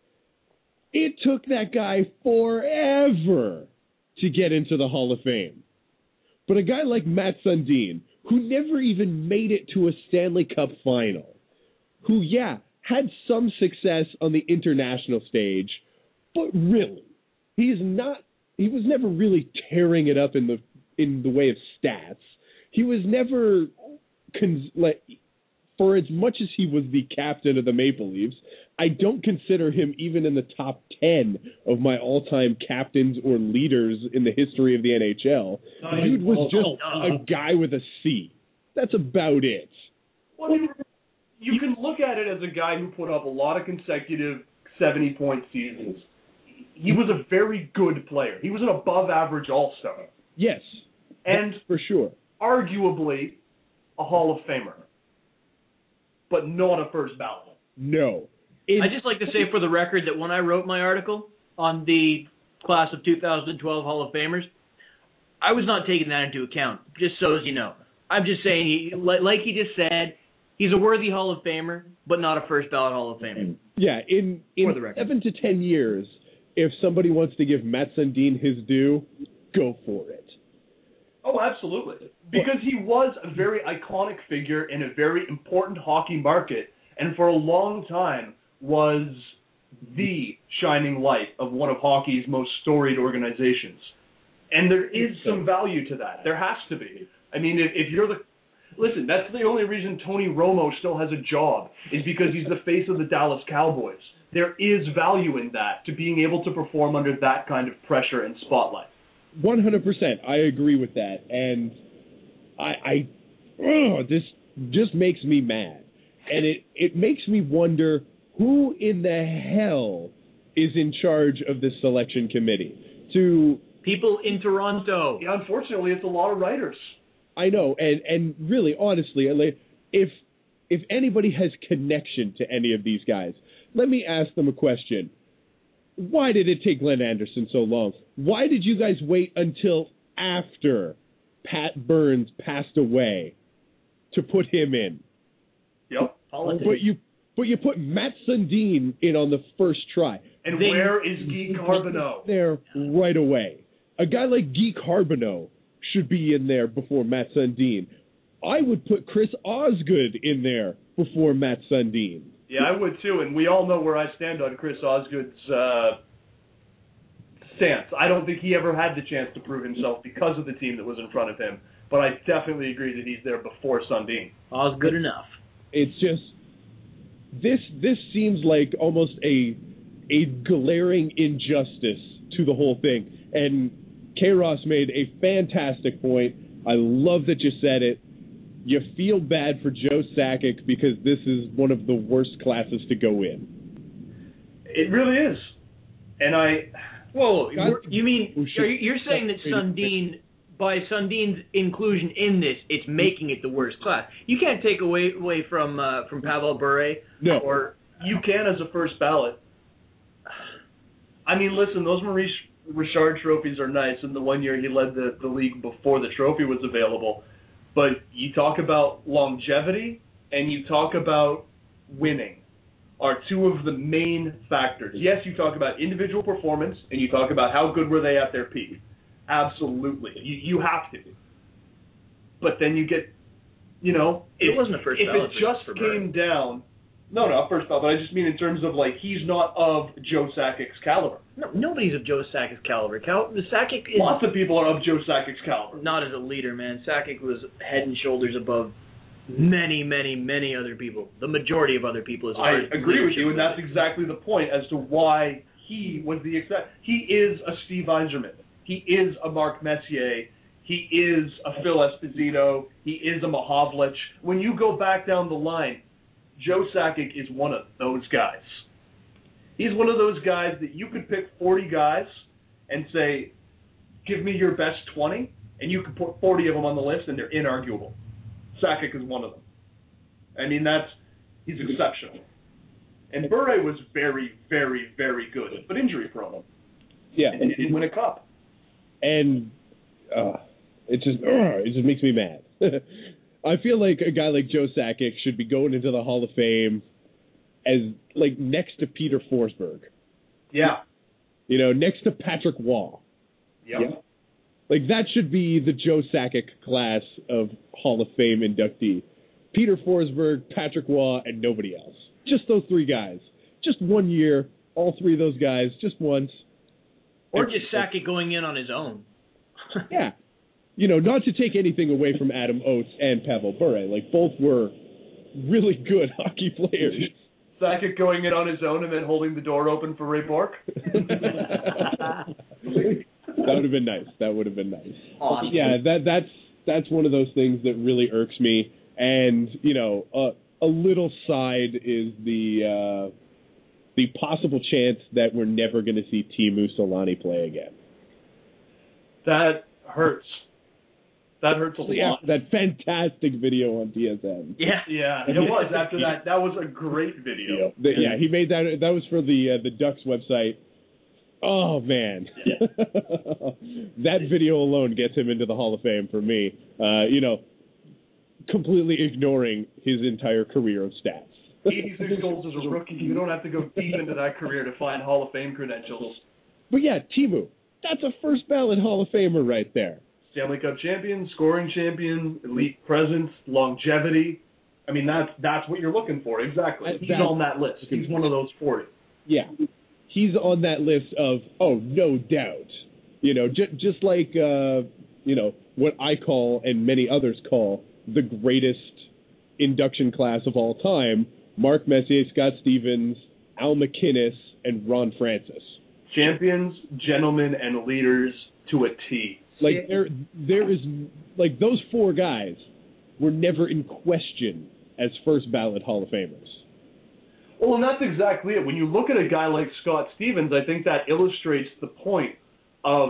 It took that guy forever to get into the Hall of Fame. But a guy like Matt Sundin, who never even made it to a Stanley Cup final, who, had some success on the international stage, but really, he was never really tearing it up in the way of stats. He was never, for as much as he was the captain of the Maple Leafs, I don't consider him even in the top 10 of my all-time captains or leaders in the history of the NHL. The dude was just a guy with a C. That's about it. Well, you can look at it as a guy who put up a lot of consecutive 70-point seasons. He was a very good player. He was an above-average all-star. Yes, and for sure. Arguably a Hall of Famer, but not a first ballot. No. I'd just like to say for the record that when I wrote my article on the class of 2012 Hall of Famers, I was not taking that into account, just so as you know. I'm just saying, like he just said, he's a worthy Hall of Famer, but not a first ballot Hall of Famer. Yeah, in 7 to 10 years, if somebody wants to give Matt Sundin his due, go for it. Oh, absolutely. Because he was a very iconic figure in a very important hockey market, and for a long time was the shining light of one of hockey's most storied organizations. And there is some value to that. There has to be. I mean, if you're listen, that's the only reason Tony Romo still has a job, is because he's the face of the Dallas Cowboys. There is value in that, to being able to perform under that kind of pressure and spotlight. 100%. I agree with that. And this just makes me mad. And it makes me wonder who in the hell is in charge of this selection committee. People in Toronto. Yeah, unfortunately, it's a lot of writers. I know, and really, honestly, if anybody has connection to any of these guys, let me ask them a question. Why did it take Glenn Anderson so long? Why did you guys wait until after Pat Burns passed away to put him in? Yep. But you put Matt Sundin in on the first try. And where is Guy Carbonneau? There right away. A guy like Guy Carbonneau should be in there before Matt Sundin. I would put Chris Osgood in there before Matt Sundin. Yeah, I would too, and we all know where I stand on Chris Osgood's stance. I don't think he ever had the chance to prove himself because of the team that was in front of him, but I definitely agree that he's there before Sundin. Osgood enough. It's just, this seems like almost a glaring injustice to the whole thing, and K-Ross made a fantastic point. I love that you said it. You feel bad for Joe Sakic because this is one of the worst classes to go in. It really is. And Whoa, you mean, you're saying that Sundin by Sundin's inclusion in this, it's making it the worst class. You can't take away from Pavel Bure. No. Or You can as a first ballot. I mean, listen, those Maurice Richard trophies are nice, and the one year he led the league before the trophy was available. But you talk about longevity and you talk about winning are two of the main factors. Yes, you talk about individual performance and you talk about how good were they at their peak. Absolutely. You have to. But then you get, it wasn't a first ballot. If it just came down, no, first ballot, but I just mean in terms of, he's not of Joe Sakic's caliber. No, nobody's of Joe Sakic's caliber. Sakic is... Lots of people are of Joe Sakic's caliber. Not as a leader, man. Sakic was head and shoulders above many, many, many other people. The majority of other people. I agree with you, and that's exactly the point as to why he was the exception. He is a Steve Yzerman. He is a Mark Messier. He is a Phil Esposito. He is a Mahovlich. When you go back down the line, Joe Sakic is one of those guys. He's one of those guys that you could pick 40 guys and say, give me your best 20, and you could put 40 of them on the list, and they're inarguable. Sakic is one of them. I mean, he's exceptional. And Bure was very, very, very good, but injury prone. Yeah. And he didn't win a cup. And it just makes me mad. I feel like a guy like Joe Sakic should be going into the Hall of Fame as, next to Peter Forsberg. Yeah. Next to Patrick Waugh. Yep. Yeah. That should be the Joe Sakic class of Hall of Fame inductee. Peter Forsberg, Patrick Waugh, and nobody else. Just those three guys. Just 1 year, all three of those guys, just once. Or just Sakic going in on his own. Yeah. Not to take anything away from Adam Oates and Pavel Bure. Both were really good hockey players. Sakic going in on his own and then holding the door open for Ray Bourque. That would have been nice. That would have been nice. Awesome. Yeah, that's one of those things that really irks me. And, a little side is the possible chance that we're never going to see Teemu Selanne play again. That hurts. That hurts a lot. That fantastic video on TSN. Yeah, it was. After that was a great video. Yeah, he made that. That was for the Ducks website. Oh, man. Yeah. That video alone gets him into the Hall of Fame for me. Completely ignoring his entire career of stats. 86 goals as a rookie. You don't have to go deep into that career to find Hall of Fame credentials. But yeah, Teemu, that's a first ballot Hall of Famer right there. Stanley Cup champion, scoring champion, elite presence, longevity. I mean, that's what you're looking for. Exactly. He's on that list. He's one of those 40. Yeah. He's on that list of, no doubt. Just like, what I call and many others call the greatest induction class of all time, Mark Messier, Scott Stevens, Al McInnes, and Ron Francis. Champions, gentlemen, and leaders to a T. There is, those four guys were never in question as first ballot Hall of Famers. Well, and that's exactly it. When you look at a guy like Scott Stevens, I think that illustrates the point of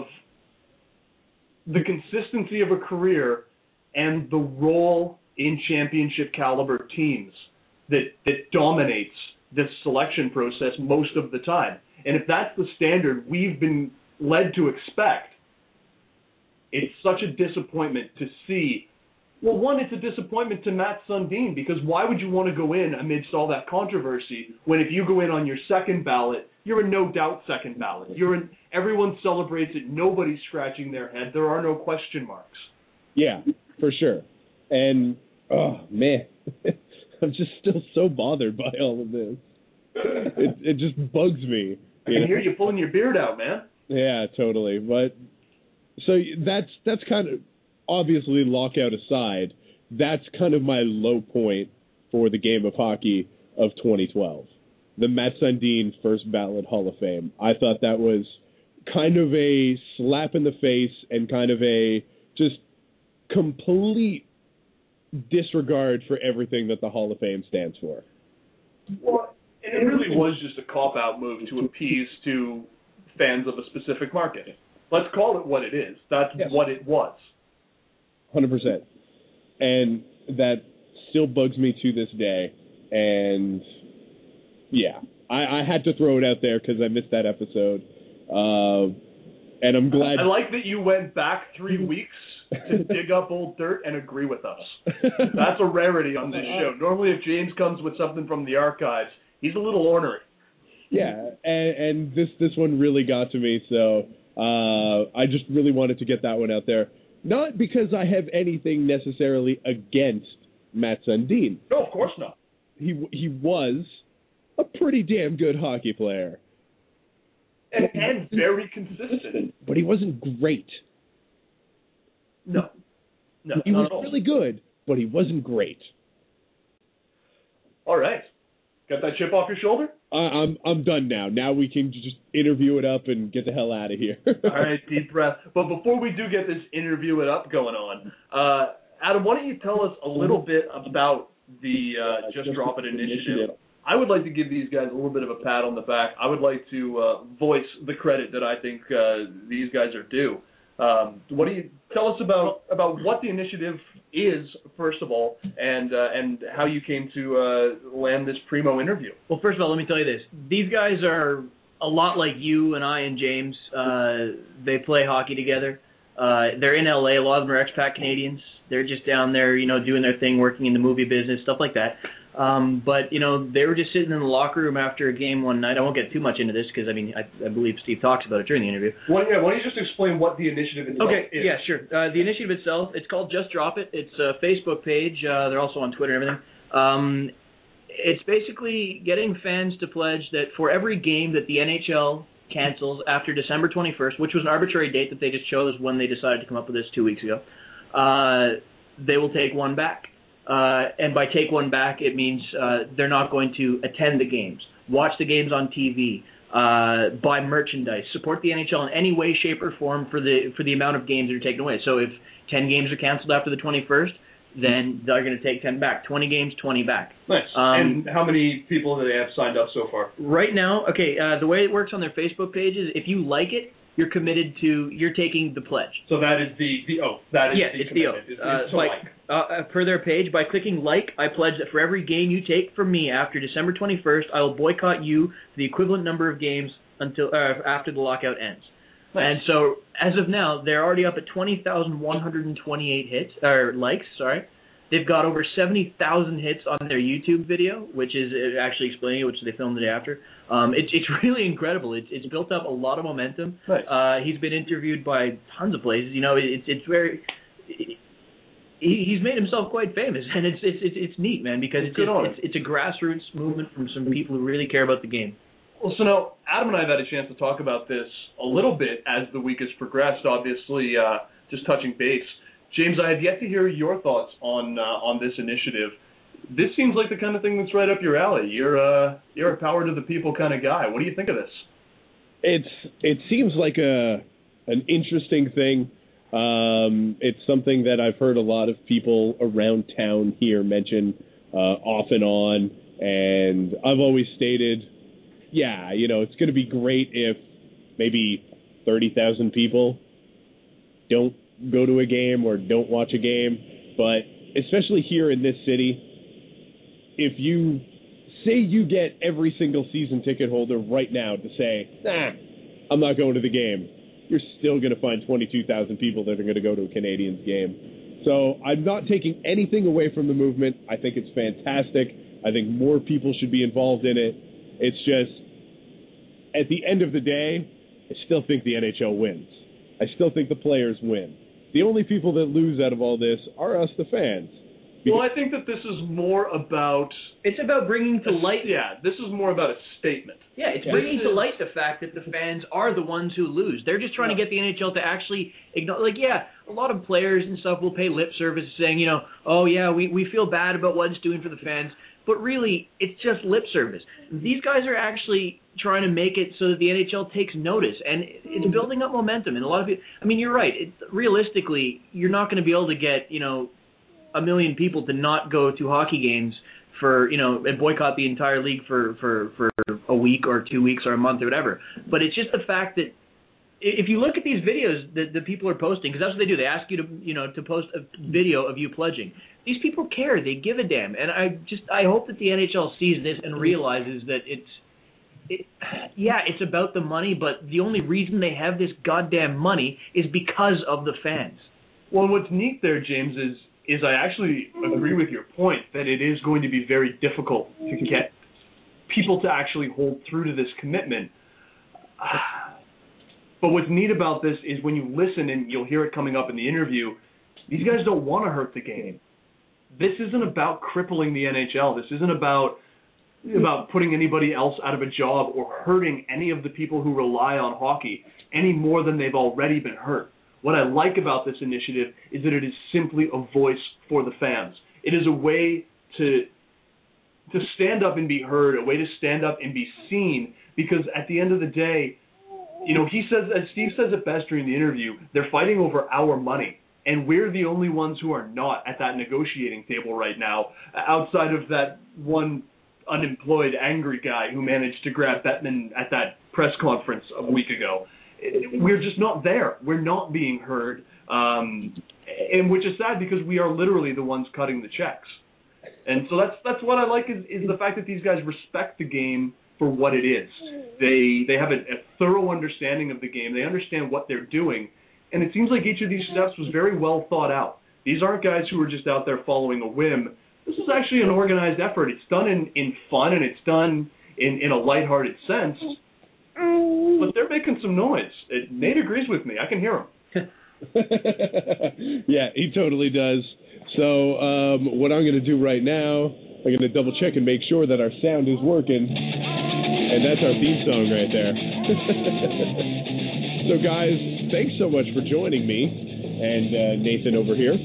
the consistency of a career and the role in championship caliber teams that dominates this selection process most of the time. And if that's the standard we've been led to expect, it's such a disappointment to see. Well, one, it's a disappointment to Matt Sundin, because why would you want to go in amidst all that controversy when if you go in on your second ballot, you're a no-doubt second ballot. Everyone celebrates it. Nobody's scratching their head. There are no question marks. Yeah, for sure. And, oh, man, I'm just still so bothered by all of this. It just bugs me. I can hear you pulling your beard out, man. Yeah, totally. But so that's kind of, obviously, lockout aside, that's kind of my low point for the game of hockey of 2012. The Matt Sundin first ballot Hall of Fame. I thought that was kind of a slap in the face and kind of a just complete disregard for everything that the Hall of Fame stands for. Well, and it really was just a cop-out move to appease to fans of a specific market. Let's call it what it is. That's what it was. 100%. And that still bugs me to this day. And, yeah, I had to throw it out there because I missed that episode. And I'm glad. I like that you went back 3 weeks to dig up old dirt and agree with us. That's a rarity on this show. Normally, if James comes with something from the archives, he's a little ornery. Yeah, and this one really got to me, so I just really wanted to get that one out there. Not because I have anything necessarily against Matt Sundin. No, of course not. He was a pretty damn good hockey player. And very consistent. But he wasn't great. No, he was really good, but he wasn't great. All right. Got that chip off your shoulder? I'm done now. Now we can just interview it up and get the hell out of here. All right, deep breath. But before we do get this interview it up going on, Adam, why don't you tell us a little bit about the Just Drop It initiative? I would like to give these guys a little bit of a pat on the back. I would like to voice the credit that I think these guys are due. What do you tell us about what the initiative is, first of all, and how you came to land this primo interview? Well, first of all, let me tell you this: these guys are a lot like you and I and James. They play hockey together. They're in LA. A lot of them are expat Canadians. They're just down there, doing their thing, working in the movie business, stuff like that. But, they were just sitting in the locker room after a game one night. I won't get too much into this because, I believe Steve talks about it during the interview. Why don't you just explain what the initiative itself is? Okay, yeah, sure. The initiative itself, it's called Just Drop It. It's a Facebook page. They're also on Twitter and everything. It's basically getting fans to pledge that for every game that the NHL cancels after December 21st, which was an arbitrary date that they just chose when they decided to come up with this 2 weeks ago, they will take one back. And by take one back, it means they're not going to attend the games, watch the games on TV, buy merchandise, support the NHL in any way, shape, or form for the amount of games that are taken away. So if 10 games are canceled after the 21st, then they're going to take 10 back. 20 games, 20 back. Nice. And how many people do they have signed up so far? Right now, the way it works on their Facebook page is if you like it, you're committed to, you're taking the pledge. So that is the oath. That is it's the oath. Per their page, by clicking like, I pledge that for every game you take from me after December 21st, I will boycott you for the equivalent number of games until after the lockout ends. Nice. And so, as of now, they're already up at 20,128 likes. Sorry. They've got over 70,000 hits on their YouTube video, which is actually explaining it, which they filmed the day after. It's really incredible. It's built up a lot of momentum. Nice. He's been interviewed by tons of places. It's very. He's made himself quite famous, and it's neat, man, because it's a grassroots movement from some people who really care about the game. Well, so now Adam and I have had a chance to talk about this a little bit as the week has progressed. Obviously, just touching base. James, I have yet to hear your thoughts on this initiative. This seems like the kind of thing that's right up your alley. You're a power to the people kind of guy. What do you think of this? It seems like an interesting thing. It's something that I've heard a lot of people around town here mention off and on, and I've always stated, it's going to be great if maybe 30,000 people don't go to a game or don't watch a game, but especially here in this city, if you say you get every single season ticket holder right now to say, I'm not going to the game, you're still going to find 22,000 people that are going to go to a Canadiens game. So I'm not taking anything away from the movement. I think it's fantastic. I think more people should be involved in it. It's just, at the end of the day, I still think the NHL wins. I still think the players win. The only people that lose out of all this are us, the fans. Well, I think that this is more about... It's about bringing to light... Yeah, this is more about a statement. Yeah, it's bringing to light the fact that the fans are the ones who lose. They're just trying to get the NHL to actually ignore... a lot of players and stuff will pay lip service saying, we feel bad about what it's doing for the fans. But really, it's just lip service. These guys are actually trying to make it so that the NHL takes notice, and it's building up momentum. And a lot of people... you're right. Realistically, you're not going to be able to get, 1 million people to not go to hockey games for, and boycott the entire league for a week or 2 weeks or a month or whatever. But it's just the fact that if you look at these videos that the people are posting, because that's what they do. They ask you to post a video of you pledging. These people care. They give a damn. And I hope that the NHL sees this and realizes that it's about the money, but the only reason they have this goddamn money is because of the fans. Well, what's neat there, James, is I actually agree with your point that it is going to be very difficult to get people to actually hold through to this commitment. But what's neat about this is when you listen, and you'll hear it coming up in the interview, these guys don't want to hurt the game. This isn't about crippling the NHL. This isn't about putting anybody else out of a job or hurting any of the people who rely on hockey any more than they've already been hurt. What I like about this initiative is that it is simply a voice for the fans. It is a way to stand up and be heard, a way to stand up and be seen, because at the end of the day, he says, as Steve says it best during the interview, they're fighting over our money. And we're the only ones who are not at that negotiating table right now, outside of that one unemployed, angry guy who managed to grab Bettman at that press conference a week ago. We're just not there. We're not being heard, and which is sad because we are literally the ones cutting the checks. And so that's what I like is the fact that these guys respect the game for what it is. They have a thorough understanding of the game. They understand what they're doing. And it seems like each of these steps was very well thought out. These aren't guys who are just out there following a whim. This is actually an organized effort. It's done in fun, and it's done in a lighthearted sense. But they're making some noise. Nate agrees with me. I can hear him. Yeah, he totally does. So what I'm going to do right now, I'm going to double check and make sure that our sound is working. And that's our theme song right there. So guys, thanks so much for joining me and Nathan over here.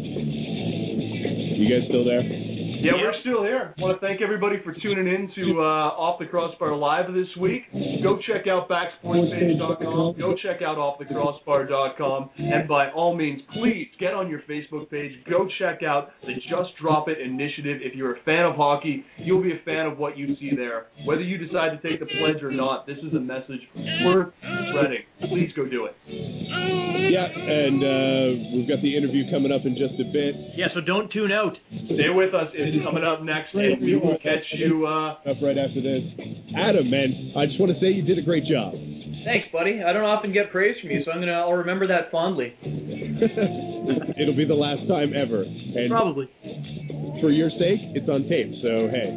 You guys still there? Yeah, we're still here. I want to thank everybody for tuning in to Off the Crossbar Live this week. Go check out backsportspage.com. Go check out offthecrossbar.com. And by all means, please get on your Facebook page. Go check out the Just Drop It initiative. If you're a fan of hockey, you'll be a fan of what you see there. Whether you decide to take the pledge or not, this is a message worth spreading. Please go do it. Yeah, and we've got the interview coming up in just a bit. Yeah, so don't tune out. Stay with us. It's coming up next, and we will catch you up right after this. Adam, man, I just want to say you did a great job. Thanks, buddy. I don't often get praise from you, so I'll remember that fondly. It'll be the last time ever. And probably. For your sake, it's on tape, so hey.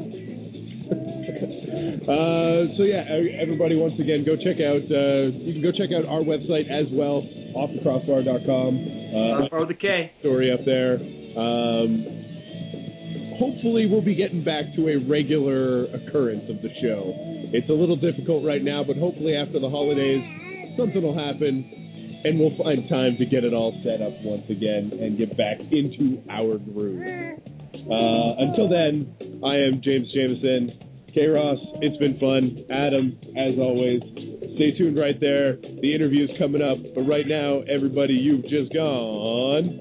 So yeah, everybody, once again, go check out. You can go check out our website as well, offthecrossbar.com. Crossbar with a K. Story up there. Hopefully, we'll be getting back to a regular occurrence of the show. It's a little difficult right now, but hopefully after the holidays, something will happen, and we'll find time to get it all set up once again and get back into our groove. Until then, I am James Jameson. K-Ross, it's been fun. Adam, as always, stay tuned right there. The interview's coming up. But right now, everybody, you've just gone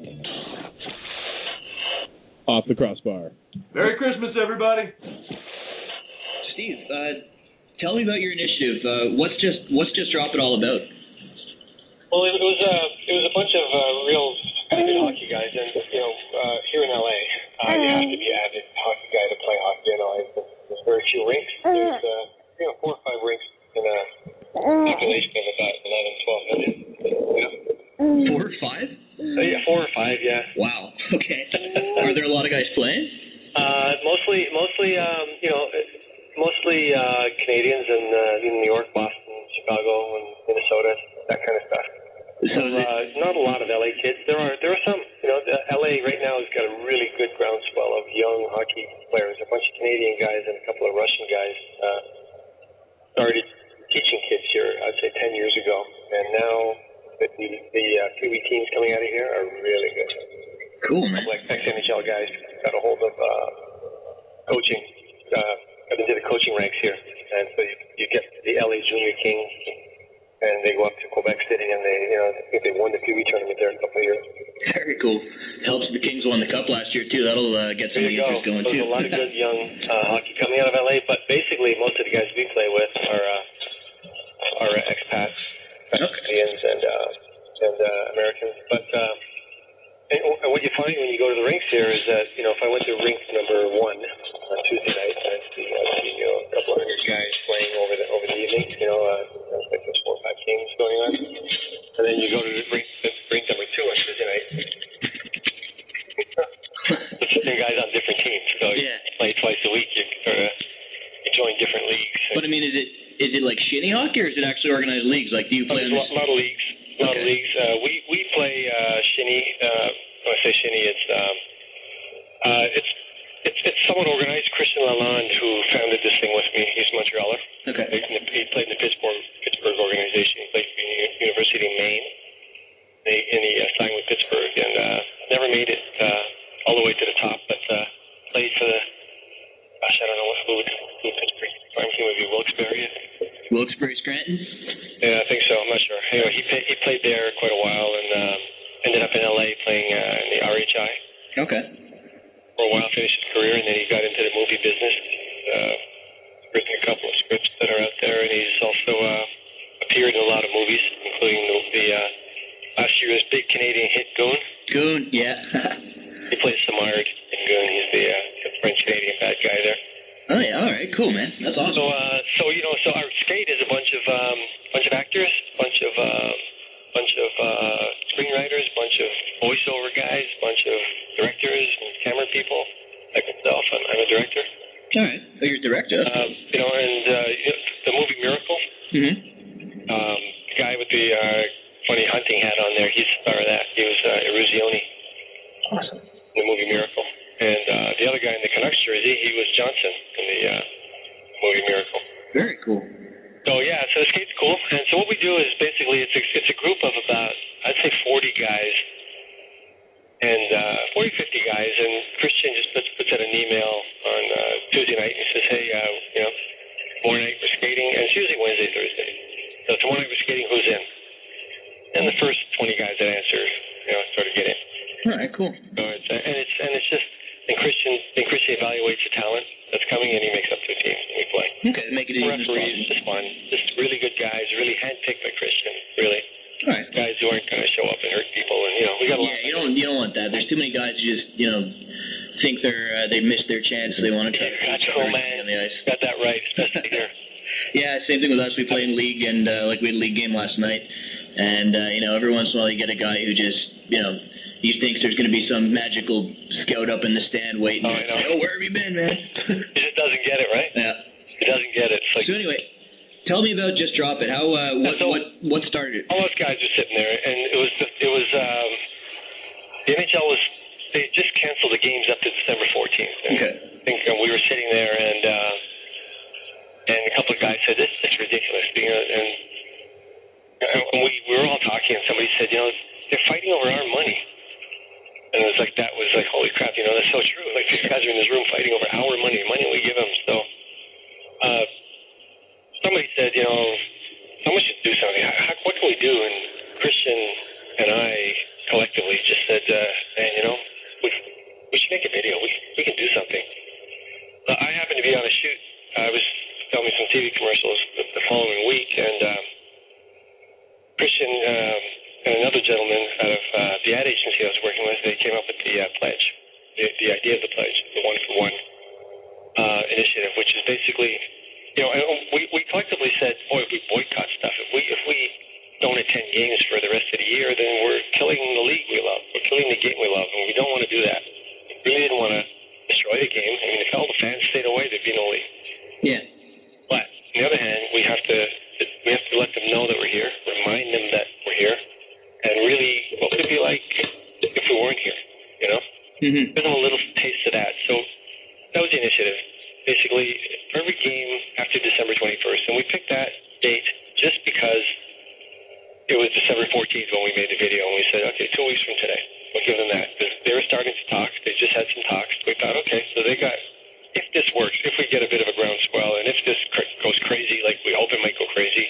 off the crossbar. Merry Christmas, everybody. Steve, tell me about your initiative. What's just Drop It all about? Well, it was a bunch of real avid hockey guys, and here in LA, you have to be an avid hockey guy to play hockey. There's very few rinks. There's 4 or 5 rinks in a population of about 11, 12 million. 4 or 5? Yeah, 4 or 5. Yeah. Wow. Okay. Are there a lot of guys playing? Mostly Canadians in New York, Boston, Chicago, and Minnesota, that kind of stuff. So not a lot of LA kids. There are some. LA right now has got a really good groundswell of young hockey players. A bunch of Canadian guys and a couple of Russian guys started teaching kids here, I'd say 10 years ago. And now the Kiwi teams coming out of here are really good. Cool, man. Like ex-NHL guys got a hold of coaching. Got into the coaching ranks here, and so you get the LA Junior Kings, and they go up to Quebec City, and I think they won the Kiwi tournament there a couple of years. Very cool. Helps the Kings won the cup last year too. That'll get some interest going too. There's a lot of good young hockey coming out of LA, but basically most of the guys we play with are expats. I mean, is it like shinny hockey, or is it actually organized leagues? Like, do you play? There's a lot of leagues. A lot of leagues. We play shinny. When I say shinny, it's somewhat organized. Christian Lalonde, who founded this thing with me, he's a Montrealer. Okay. He played in the Pittsburgh organization. He played for the University of Maine. And he signed with Pittsburgh and never made it all the way to the top, but played for the, I don't know who Pittsburgh farm team would be, Wilkes-Barre. Wilkes-Barre, Scranton? Yeah, I think so. I'm not sure. Anyway, he played there quite a while and ended up in L.A. playing in the RHI. Okay. For a while, finished his career, and then he got into the movie business. Written a couple of scripts that are out there, and he's also appeared in a lot of movies, including the last year's big Canadian hit, Goon. Goon, yeah. He plays Samard in Goon. He's the French-Canadian bad guy there. Oh, yeah, all right, cool, man. That's awesome. So our skate is a bunch of actors, bunch of screenwriters, bunch of voiceover guys, bunch of directors and camera people, like myself. I'm a director. All right. So you're a director. The movie Miracle. Mm-hmm. The guy with the funny hunting hat on there, he's the star of that. He was Eruzione. Awesome. In the movie Miracle. And the other guy in the Canucks jersey, he was Johnson in the movie Miracle. Very cool. So yeah, so the skate's cool. And so what we do is basically it's a group of about, I'd say 40 guys, and 40, 50 guys, and Christian just puts out an email on Tuesday night and says, hey, tomorrow night we're skating, and it's usually Wednesday, Thursday. So tomorrow night we're skating, who's in? And the first 20 guys that answer, sort of get in. All right, cool. So it's just, and Christian evaluates the talent that's coming, and he makes up to a team, and we play. Okay, make it easy. Referees, just fun. Just really good guys, really handpicked by Christian, really. All right. Guys who aren't going to show up and hurt people, and we got a lot. Yeah, you don't want that. There's too many guys who just think they missed their chance, so they want to try to got you, man. on the ice. Got that right, especially here. Yeah, same thing with us. We play in league, and like we had a league game last night, and every once in a while you get a guy who just he thinks there's going to be some magical scout up in the stand waiting. Oh, I know. Oh, where have you been, man? He just doesn't get it, right? Yeah. He doesn't get it. It's like, so anyway, tell me about Just Drop It. How what started it? All those guys were sitting there, and it was the NHL was, they just canceled the games up to December 14th. And Okay. I think we were sitting there, and a couple of guys said, "This is ridiculous." And we were all talking, and somebody said, they're fighting over our money. And it was like, that was like, holy crap, that's so true. Like, these guys are in this room fighting over our money we give them. So somebody said, someone should do something. What can we do? And Christian and I collectively just said, man, we should make a video. We can do something. I happened to be on a shoot. I was filming some TV commercials the following week, and Christian and another gentleman out of the ad agency I was working with, they came up with the pledge, the idea of the pledge, the one-for-one initiative, which is basically, we collectively said, boy, if we boycott stuff, if we don't attend games for the rest of the year, then we're killing the league we love. We're killing the game we love, and we don't want to do that. We really didn't want to destroy the game. I mean, if all the fans stayed away, there'd be no league. Yeah. But on the other hand, we have to let them know that we're here, remind them that we're here, and really, what would it be like if we weren't here? Mm-hmm. Give them a little taste of that. So that was the initiative. Basically, every game after December 21st, and we picked that date just because it was December 14th when we made the video, and we said, okay, 2 weeks from today, we'll give them that. They were starting to talk. They just had some talks. We thought, okay, so they got, if this works, if we get a bit of a groundswell, and if this goes crazy, like we hope it might go crazy,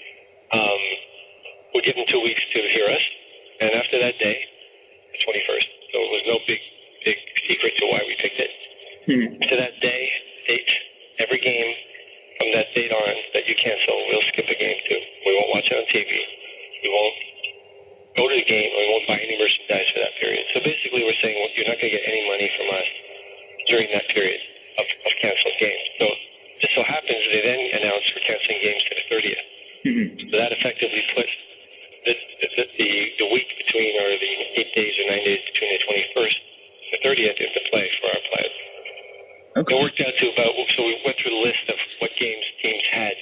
we'll give them 2 weeks to hear us. And after that day, the 21st, so it was no big secret to why we picked it. Mm-hmm. To that date, every game from that date on that you cancel, we'll skip a game too. We won't watch it on TV. We won't go to the game. We won't buy any merchandise for that period. So basically, we're saying, well, you're not going to get any money from us during that period of canceled games. So just so happens they then announced we're canceling games to the 30th. Mm-hmm. So that effectively puts the week between, or the 8 days or 9 days between the 21st and the 30th into play for our players. Okay. It worked out to about, so we went through the list of what games teams had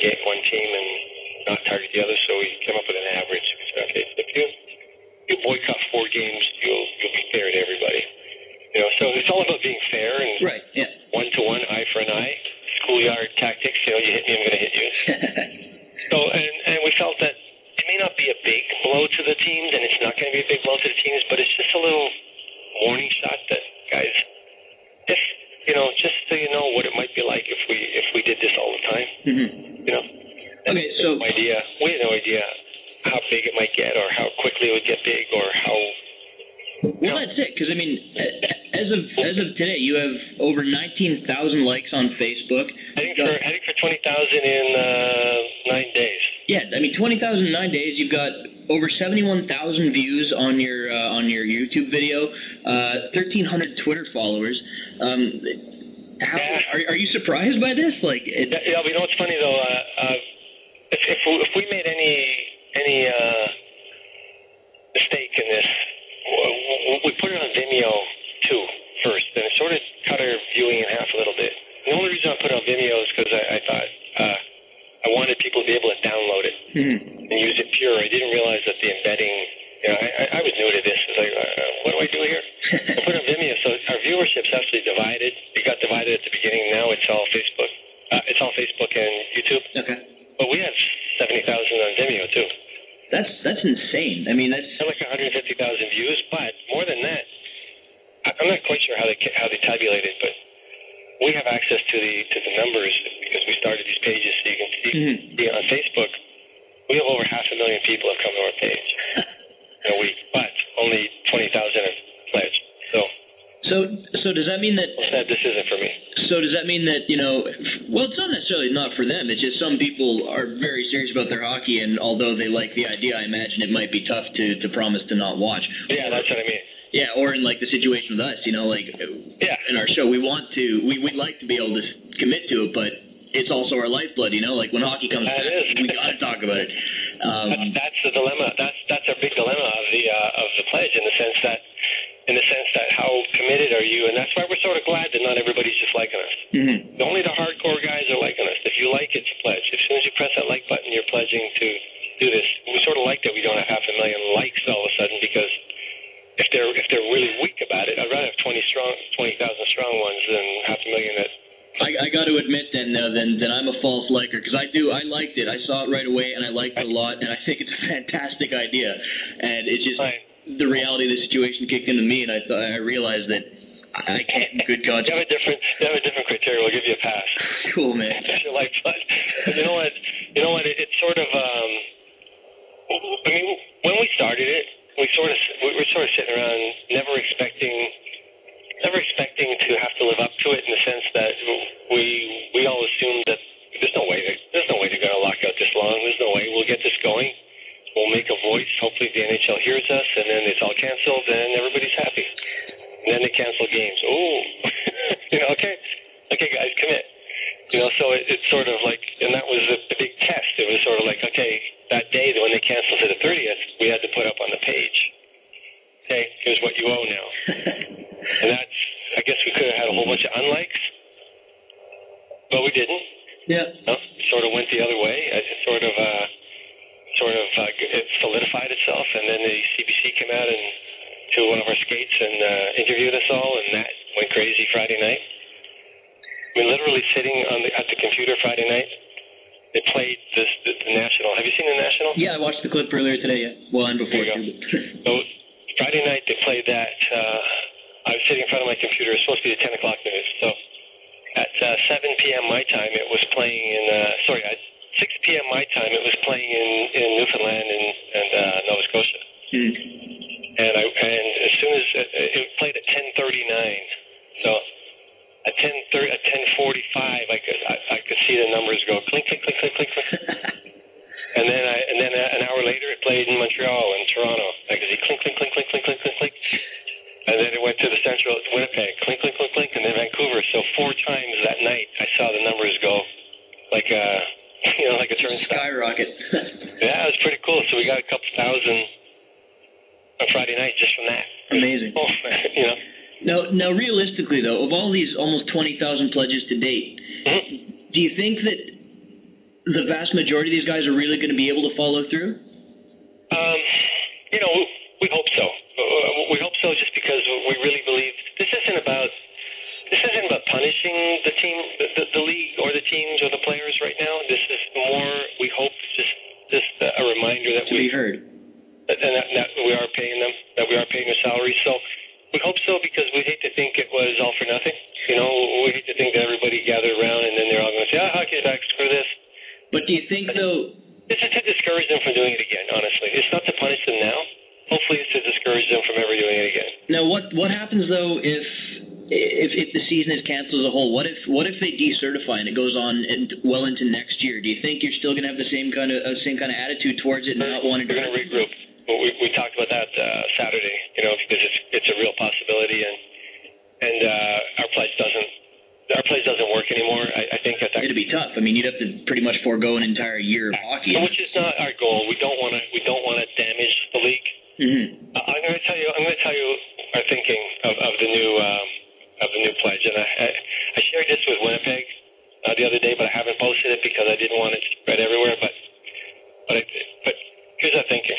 one team and not target the other. So we came up with an average. We said, okay, if you boycott 4 games, you'll be fair to everybody. So it's all about being fair and right, yeah. 1-to-1, eye for an eye, schoolyard tactics. You hit me, I'm going to hit you. So and we felt that it may not be a big blow to the teams, and it's not going to be a big blow to the teams, but it's just a little warning shot that, guys, just so you know what it might be like if we did this all the time. Okay, so we had no idea how big it might get, or how quickly it would get big, or how. Well, that's it. Because as of today, you have over 19,000 likes on Facebook. Heading for 20,000 in 9 days. Yeah, 20,000 in 9 days. You've got over 71,000 views on your YouTube video, 1,300 Twitter followers. Are you surprised by this? But what's funny though? If we made any mistake in this, we put it on Vimeo too first, and it sort of cut our viewing in half a little bit. The only reason I put it on Vimeo is because I thought I wanted people to be able to download it and use it pure. I didn't realize that the embedding. I was new to this. I was like, what do I do here? I put it on Vimeo, so our viewership's actually divided. It got divided at the beginning. Now it's all Facebook. It's all Facebook and YouTube. Okay. But we have 70,000 on Vimeo too. That's insane. That's like 150,000 views, but more than that, I'm not quite sure how they tabulate it, but we have access to the numbers because we started these pages, so you can see on Facebook. We have over 500,000 people have come to our page in a week, but only 20,000 have pledged. So does that mean that this isn't for me? So does that mean that well, it's not necessarily not for them. It's just some people are very serious about their hockey, and although they like the idea, I imagine it might be tough to promise to not watch. Yeah, that's what I mean. Yeah, or in the situation with us, in our show, we'd like to be able to commit to it, but it's also our lifeblood, when hockey comes back, we got to talk about it. That's the dilemma. That's our big dilemma of the pledge, in the sense that how committed are you? And that's why we're sort of glad that not everybody's just liking us. Only the hardcore guys are liking us. If you like it, it's a pledge. As soon as you press that like button, you're pledging to do this. We sort of like that we don't have 500,000 likes all of a sudden, because if they're really weak about it, I'd rather have 20,000 strong ones than 500,000 that. I got to admit then I'm a false liker, because I liked it. I saw it right away and I liked it a lot, and I think it's a fantastic idea. And it's just the reality of the situation kicked into me, and I realized that I can't in good conscience. You have a different criteria. We'll give you a pass. Cool, man. That's your lifeblood. You know what? It's sort of. When we started it, we were sort of sitting around, never expecting to have to live up to it, in the sense that we all assumed that there's no way they're going to lock out this long. There's no way we'll get this going. We'll make a voice. Hopefully the NHL hears us, and then it's all canceled, and everybody's happy. And then they cancel games. Oh, okay, guys, commit. So it's sort of like, and that was the big test. It was sort of like, okay, that day when they canceled to the 30th, we had to put up on the page, okay, here's what you owe now. And that's, I guess we could have had a whole bunch of unlikes, but we didn't. Yeah. It sort of went the other way. It it solidified itself, and then the CBC came out and to one of our skates and interviewed us all, and that went crazy Friday night. Literally sitting at the computer Friday night, they played the National. Have you seen the National? Yeah, I watched the clip earlier today. Yeah. Well, and before. So Friday night they played that. I was sitting in front of my computer. It was supposed to be the 10 o'clock news. So at 7 p.m. my time, it was playing in. At 6 p.m. my time, it was playing in Newfoundland and Nova Scotia. And as soon as it played at 10:39, so at 10:45, I could see the numbers go clink, clink, clink, clink, clink, clink. And then an hour later, it played in Montreal and Toronto. I could see clink, clink, clink, clink, clink, clink, clink, clink. And then it went to the Central Winnipeg, clink, clink, clink, clink, and then Vancouver. So 4 times that night, I saw the numbers go like a turnstile. Skyrocket. Yeah, it was pretty cool. So we got a couple thousand on Friday night just from that. Amazing. Now, realistically, though, of all these almost 20,000 pledges to date, do you think that the vast majority of these guys are really going to be able to follow through? We hope so. We hope so, just because we really believe this isn't about punishing the team, the league, or the teams or the players right now. This is more, we hope, just a reminder that to be heard, that we are paying them, that we are paying their salaries. So we hope so, because we hate to think it was all for nothing. We hate to think that everybody gathered around and then they're all going to say, hockey's back, screw this. But do you think, though, this is to discourage them from doing it again, honestly. It's not to punish them now. Hopefully it's to discourage them from ever doing it again. Now, what happens, though, if the season is canceled as a whole? What if they decertify and it goes on well into next year? Do you think you're still going to have the same kind of attitude towards it and not wanting to? We're going to regroup. We talked about that Saturday, because it's a real possibility, and our pledge doesn't work anymore. I think that it'd be tough. I mean, you'd have to pretty much forego an entire year of hockey, which is not our goal. We don't want to damage the league. Mm-hmm. I'm going to tell you our thinking of the new pledge, and I shared this with Winnipeg the other day, but I haven't posted it because I didn't want it spread everywhere. But here's our thinking.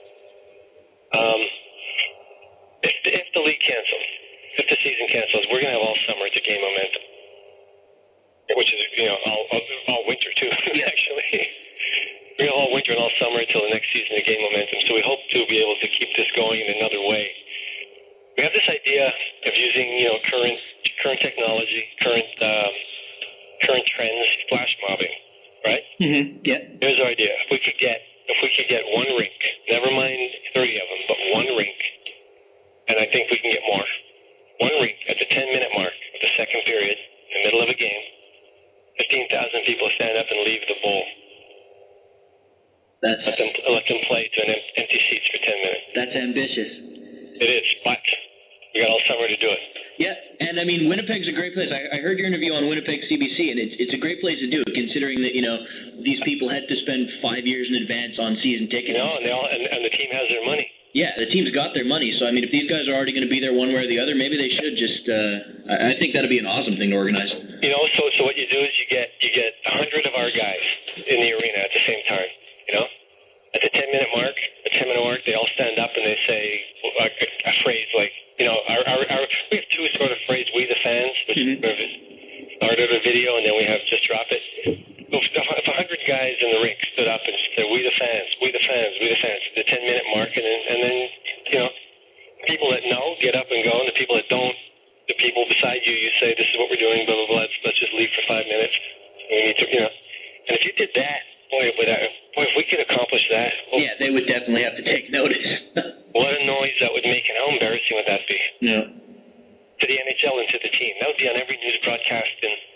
If the league cancels, if the season cancels, we're going to have all summer to gain momentum, which is all winter too. Actually, we're going to have all winter and all summer until the next season to gain momentum. So we hope to be able to keep this going in another way. We have this idea of using current technology, current trends, flash mobbing, right? Mm-hmm. Yeah. Here's our idea: if we could get one rink, never mind 30 of them, but one rink, and I think we can get more. One rink at the 10-minute mark of the second period, in the middle of a game, 15,000 people stand up and leave the bowl. Let them play to an empty seats for 10 minutes. That's ambitious. It is, but we got all summer to do it. Yeah, and I mean, Winnipeg's a great place. I heard your interview on Winnipeg CBC, and it's a great place to do it, considering that these people had to spend 5 years in advance on season tickets. And the team has their money. Yeah, the team's got their money. So I mean, if these guys are already going to be there one way or the other, maybe they should just. I think that'd be an awesome thing to organize. So what you do is you get 100 of our guys in the arena at the same time. At the 10-minute mark, they all stand up and they say a phrase like, we have two sort of phrases, "We the fans," which is sort of started a video, and then we have "Just Drop It." If 100 guys in the rink stood up and said, "We the fans, we the fans, we the fans," the 10-minute mark, and then people that know get up and go, and the people that don't, the people beside you say, "This is what we're doing, blah blah blah. Let's just leave for 5 minutes." We need to, and if you did that, boy, if we could accomplish that, yeah, they would definitely have to take notice. What a noise that would make, and how embarrassing would that be? Yeah. To the NHL and to the team, that would be on every news broadcast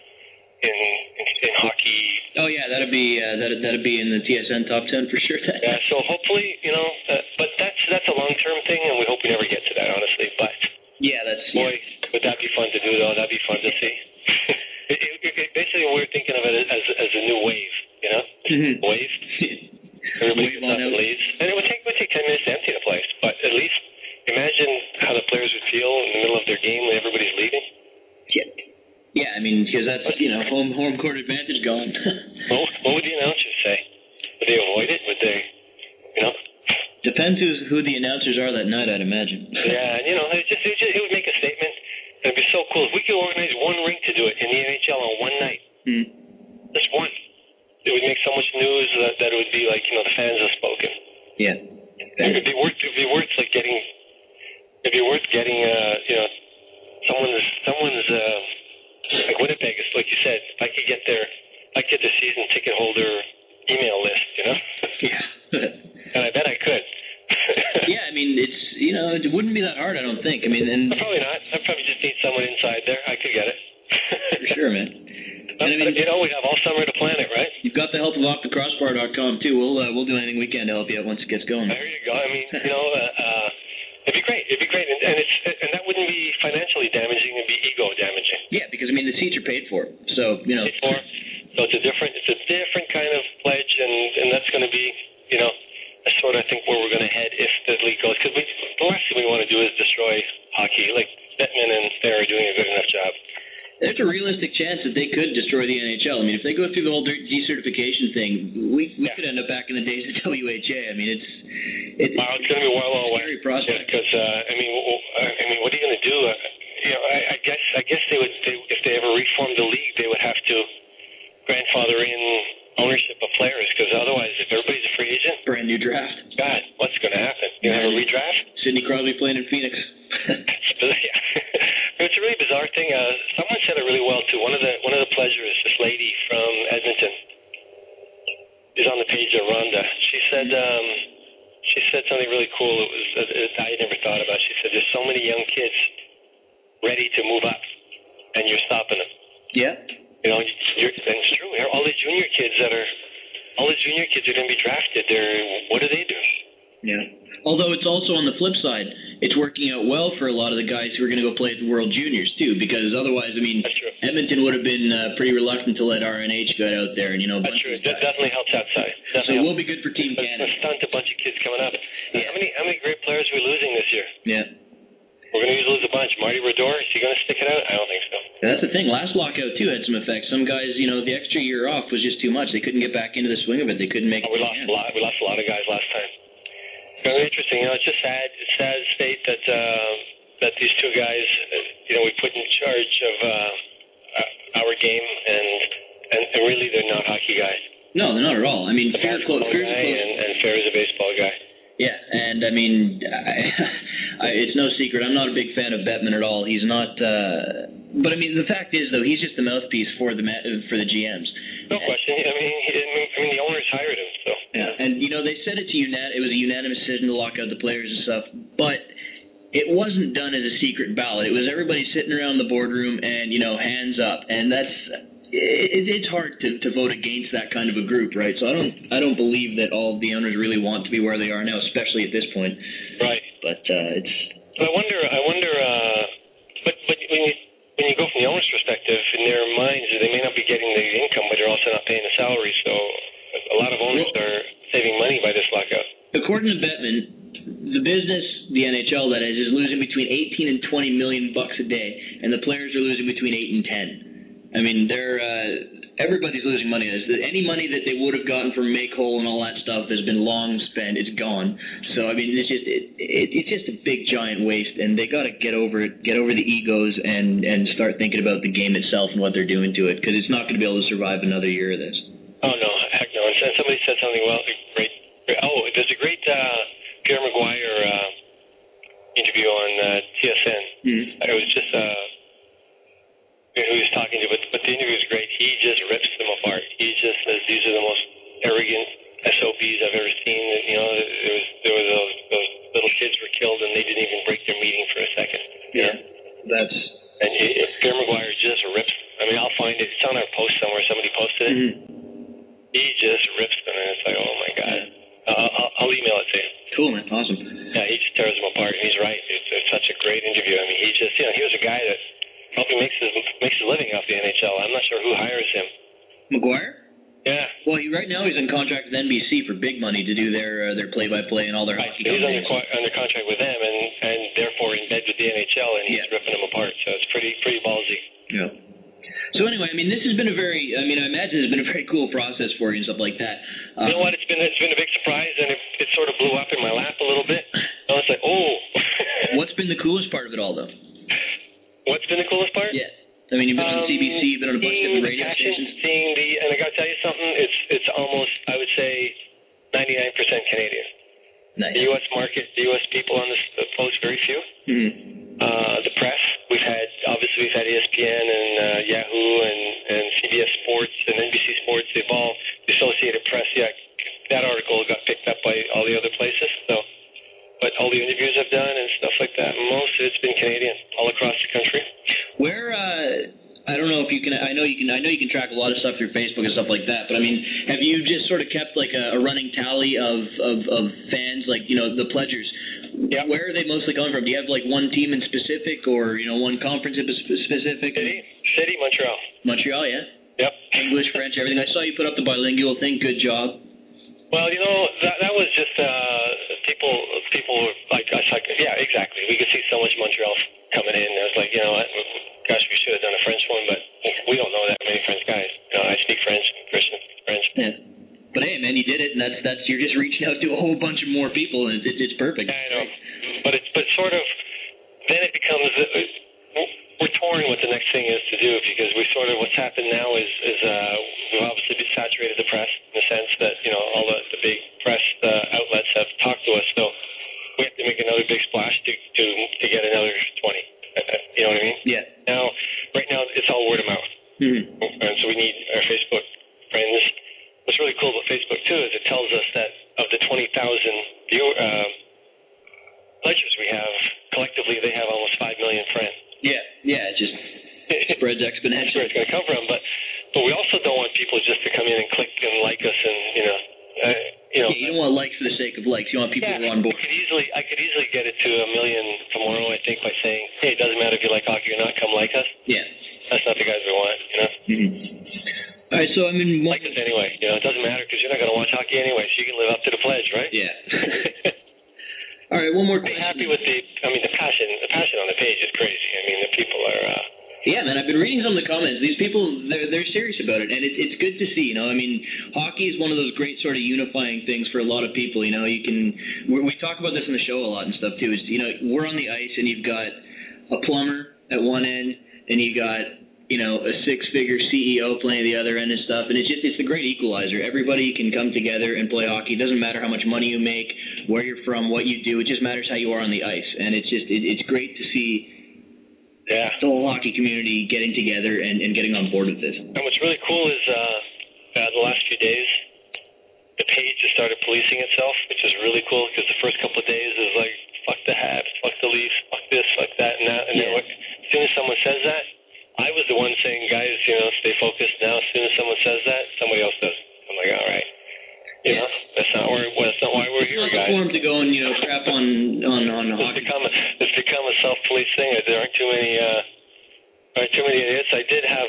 in hockey. Oh yeah, that'd be in the TSN top 10 for sure. Yeah, so hopefully, but that's a long-term thing, and we hope we never get to that, honestly. But yeah, would that be fun to do though? That'd be fun to see. Basically, we're thinking of it as a new wave, Mm-hmm. Wave. Everybody gets up and leaves, and it would take 10 minutes to empty the place. But at least imagine how the players would feel in the middle of their game when everybody's leaving. Yeah, I mean, because that's home court advantage going. What would the announcers say? Would they avoid it? Would they, Depends who the announcers are that night, I'd imagine. Yeah, and it would make a statement. It'd be so cool if we could organize one rink to do it in the NHL on one night. Just one. It would make so much news that it would be like, the fans have spoken. Yeah. It'd be worth getting someone's like Winnipeg, like you said, I could get their season ticket holder email list, Yeah. And I bet I could. Yeah, I mean, it's, it wouldn't be that hard, I don't think. I mean, and probably not. I probably just need someone inside there. I could get it. For sure, man. And I mean, we have all summer to plan it, right? You've got the help of OffTheCrossbar.com too. We'll do anything we can to help you out once it gets going. There you go. I mean, it'd be great. And that wouldn't be financially damaging. It'd be ego damaging. Yeah, because I mean the seats are paid for, so Paid for. So it's a different kind of pledge, and that's going to be that's sort of I think where we're going to head if the league goes. Because the last thing we want to do is destroy hockey. Like Bettman and Thayer are doing a good enough job. There's a real realistic chance that they could destroy the NHL. I mean, if they go through the whole decertification thing, we could end up back in the days of WHA. I mean, it's going to be well away. Scary prospect. Because I mean, what are you going to do? I guess they would. If they ever reformed the league, they would have to grandfather in ownership of players, because otherwise, if everybody's a free agent, brand new draft. God, what's going to happen? You have a redraft? Sidney Crosby playing in Phoenix. It's a really bizarre thing. Someone said it really well too. One of the pleasures, this lady from Edmonton, is on the page of Rhonda. She said something really cool. It was I had never thought about. She said, "There's so many young kids ready to move up, and you're stopping them." Yeah. You know, and it's true. All the junior kids are going to be drafted. What do they do? Yeah. Although it's also on the flip side, it's working out well for a lot of the guys who are going to go play at the World Juniors too, because otherwise, I mean, Edmonton would have been pretty reluctant to let RNH get out there, and That's true. That definitely helps outside. So it will be good for Team Canada. It's stunned a bunch of kids coming up. Yeah. How many great players are we losing this year? Yeah. We're going to lose a bunch. Marty Rador, is he going to stick it out? I don't think so. That's the thing. Last lockout, too, had some effects. Some guys, the extra year off was just too much. They couldn't get back into the swing of it. They couldn't make it. We lost a lot. We lost a lot of guys last time. Very interesting. It's just sad. It's sad to state that these two guys, we put in charge of our game, and really they're not hockey guys. No, they're not at all. I mean, Fair's a football guy, and Fair is a baseball guy. Yeah, and I mean, it's no secret. I'm not a big fan of Bettman at all. He's not. But I mean, the fact is, though, he's just the mouthpiece for the GMs. No question. I mean, the owners hired him. So. Yeah, and they said it was a unanimous decision to lock out the players and stuff, but it wasn't done as a secret ballot. It was everybody sitting around the boardroom and hands up, and that's. It's hard to vote against that kind of a group, right? So I don't believe that all of the owners really want to be where they are now, especially at this point. Right. But it's. I wonder. But when you go from the owner's perspective, in their minds, they may not be getting the income, but they're also not paying the salary. So a lot of owners are saving money by this lockout. According to Bettman, the business, the NHL that is losing between $18 and $20 million a day, and the players are losing between 8 and 10. I mean, everybody's losing money. Any money that they would have gotten from Make Whole and all that stuff has been long spent. It's gone. So I mean, it's just a big giant waste, and they got to get over it, get over the egos, and start thinking about the game itself and what they're doing to it, because it's not going to be able to survive another year of this. Oh no, heck no! And somebody said something great. Oh, there's a great Pierre Maguire interview on TSN. Mm-hmm. It was just. Who he was talking to, but the interview was great. He just rips them apart. He just says these are the most arrogant SOBs I've ever seen. There was those little kids were killed and they didn't even break their meeting for a second. Yeah, that's. And Pierre Maguire just rips. I mean, I'll find it. It's on our post somewhere. Somebody posted it. Mm-hmm. He just rips them, and it's like, oh my god. I'll email it to you. Cool, man. Awesome. Yeah, he just tears them apart, and he's right. It's such a great interview. I mean, he was a guy that. Probably makes his living off the NHL. I'm not sure who hires him. Maguire? Yeah. Well, right now he's in contract with NBC for big money to do their play-by-play and all their hockey. He's under contract with them, and therefore in bed with the NHL, and he's ripping them apart. So it's pretty ballsy. Yeah. So anyway, I mean, this has been I imagine it's been a very cool process for you and stuff like that. You know what? It's been a big surprise, and it sort of blew up in my lap a little bit. I was like, oh. What's been the coolest part of it all, though? What's been the coolest part? Yeah. I mean, you've been on CBC, you've been on a bunch of different radio stations. And I got to tell you something, it's almost, I would say, 99% Canadian. Nice. The U.S. market, the U.S. people on this post, very few. Mm-hmm. The press, we've had ESPN and Yahoo and CBS Sports and NBC Sports. They've all, the Associated Press, that article got picked up by all the other places, so. But all the interviews I've done and stuff like that, most of it's been Canadian, all across the country. Where, I don't know if you can, I know you can track a lot of stuff through Facebook and stuff like that, but I mean, have you just sort of kept like a running tally of fans, like, the pledgers? Yeah. Where are they mostly coming from? Do you have like one team in specific or, one conference in specific? City, Montreal. Montreal, yeah? Yep. English, French, everything. I saw you put up the bilingual thing. Good job. Well, that was just people like us. Like, yeah, exactly. We could see so much Montreal coming in. It was like, gosh, we should have done a French one, but we don't know that many French guys. I speak French, Christian French. Yeah. But hey, man, you did it, and that's you're just reaching out to a whole bunch of more people, and it's perfect. Yeah, I know. But sort of, then it becomes, we're touring what the next thing is to do, because we sort of, what's happened now is we've obviously saturated the press in the sense that, all the big press outlets have talked to us, so we have to make another big splash to get another 20. You know what I mean? Yeah. Now, right now, it's all word of mouth. Mm-hmm. And so we need our Facebook friends. What's really cool about Facebook, too, is it tells us that of the 20,000 pledgers we have, collectively, they have almost 5 million friends. Yeah, it just spreads exponentially. That's where it's going to come from. But we also don't want people just to come in and click and like us and, Yeah, you don't want likes for the sake of likes. You want people who are on board. I could easily get it to 1 million tomorrow, I think, by saying, hey, it doesn't matter if you like hockey or not, come like us. Yeah. That's not the guys we want, Mm-hmm. All right, so like us anyway. It doesn't matter because you're not going to watch hockey anyway, so you can live up to the pledge, right? Yeah. All right, one more question. I'm happy with the passion. The passion on the page is crazy. I mean, the people are. Yeah, man, I've been reading some of the comments. These people, they're serious about it, and it's good to see. I mean, hockey is one of those great sort of unifying things for a lot of people. We talk about this in the show a lot and stuff too. Is we're on the ice and you've got a plumber at one end, and you got a six-figure CEO playing the other end and stuff, and it's the great equalizer. Everybody can come together and play hockey. It doesn't matter how much money you make, where you're from, what you do. It just matters how you are on the ice, and it's great to see. Yeah. The whole hockey community getting together and getting on board with this. And what's really cool is the last few days, the page has started policing itself, which is really cool because the first couple of days is like, fuck the Habs, fuck the Leafs, fuck this, fuck that, and that. And then as soon as someone says that, I was the one saying, guys, stay focused. Now, as soon as someone says that, somebody else does. I'm like, all right. That's not why we're here, guys. It's not form to go and crap on hockey. It's become a self-police thing. There aren't too many idiots. I did have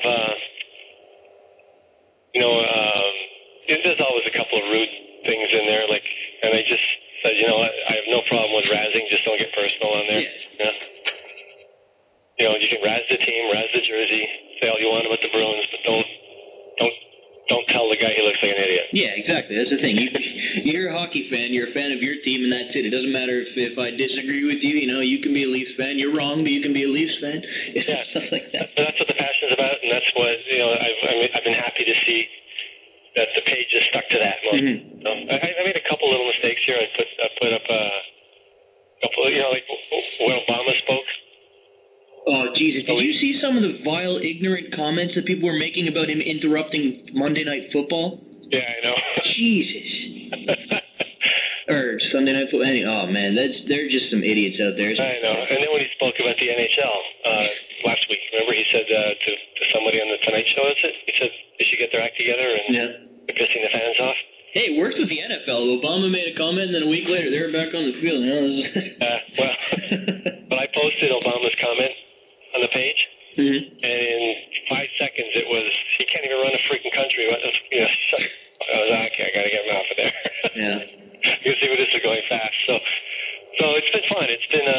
there's always a couple of rude things in there, and I just said, I have no problem with razzing. Just don't get personal on there. Yeah. You can razz the team, razz the jersey, say all you want about the Bruins, but don't tell the guy he looks like an idiot. Yeah, exactly. That's the thing. You're a hockey fan. You're a fan of your team, and that's it. It doesn't matter if I disagree with you. You can be a Leafs fan. You're wrong, but you can be a Leafs fan. Yeah, stuff like that. That's what the passion is about, and that's what I've been happy to see that the page has stuck to that. Mm-hmm. I made a couple little mistakes here. I put up a couple. Like when Obama spoke. Oh, Jesus. Did you see some of the vile, ignorant comments that people were making about him interrupting Monday Night Football? Yeah, I know. Jesus. Or Sunday Night Football. Oh, man, they're just some idiots out there. I know. And then when he spoke about the NHL last week, remember he said to somebody on the Tonight Show, he said they should get their act together and they're pissing the fans off. Hey, it works with the NFL. Obama made a comment, and then a week later, they were back on the field. But I posted Obama's comment on the page, mm-hmm. and in 5 seconds it was, he can't even run a freaking country. I was like, okay, I got to get him out of there. Yeah. You see, this is going fast. So it's been fun. It's been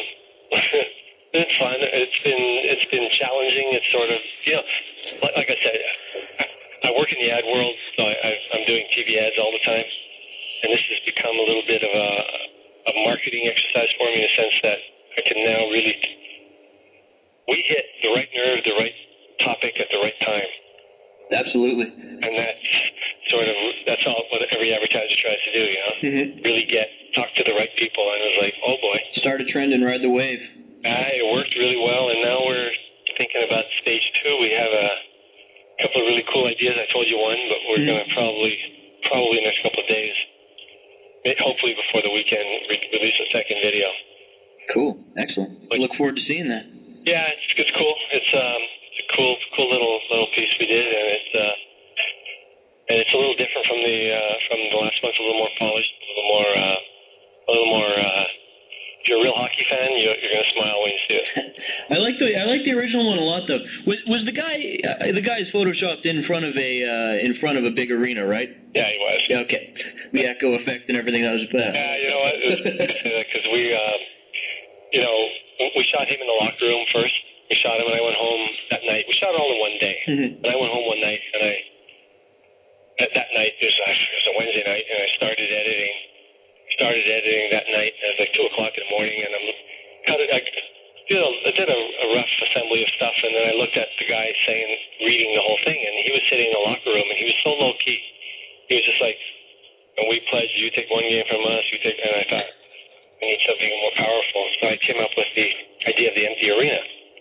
fun. It's been challenging. It's sort of, like I said, I work in the ad world, so I'm doing TV ads all the time, and this has become a little bit of a marketing exercise for me in the sense that I can now really. We hit the right nerve, the right topic at the right time. Absolutely. And that's all what every advertiser tries to do, Mm-hmm. Really talk to the right people. And it was like, oh boy. Start a trend and ride the wave. It worked really well, and now we're thinking about stage 2. We have a couple of really cool ideas. I told you one, but we're going to probably in the next couple of days, hopefully before the weekend, release a second video. Cool. Excellent. I look forward to seeing that. Yeah, it's cool. It's a cool little piece we did, and it's a little different from the last one. It's a little more polished, a little more. If you're a real hockey fan, you're gonna smile when you see it. I like the original one a lot, though. Was the guy's photoshopped in front of a big arena, right? Yeah, he was. Yeah, okay. The echo effect and everything that was put out. Yeah, you know what? Because we shot him in the locker room first, We shot him, and I went home that night. We shot it all in one day. And I went home one night, and that night, it was a Wednesday night, and I started editing. That night at like 2 o'clock in the morning, and I did a rough assembly of stuff, and then I looked at the guy reading the whole thing, and he was sitting in the locker room, and he was so low key. He was just like, and we pledged, you take one game from us, and I thought, we need something more powerful. So I came up with the idea of the empty arena.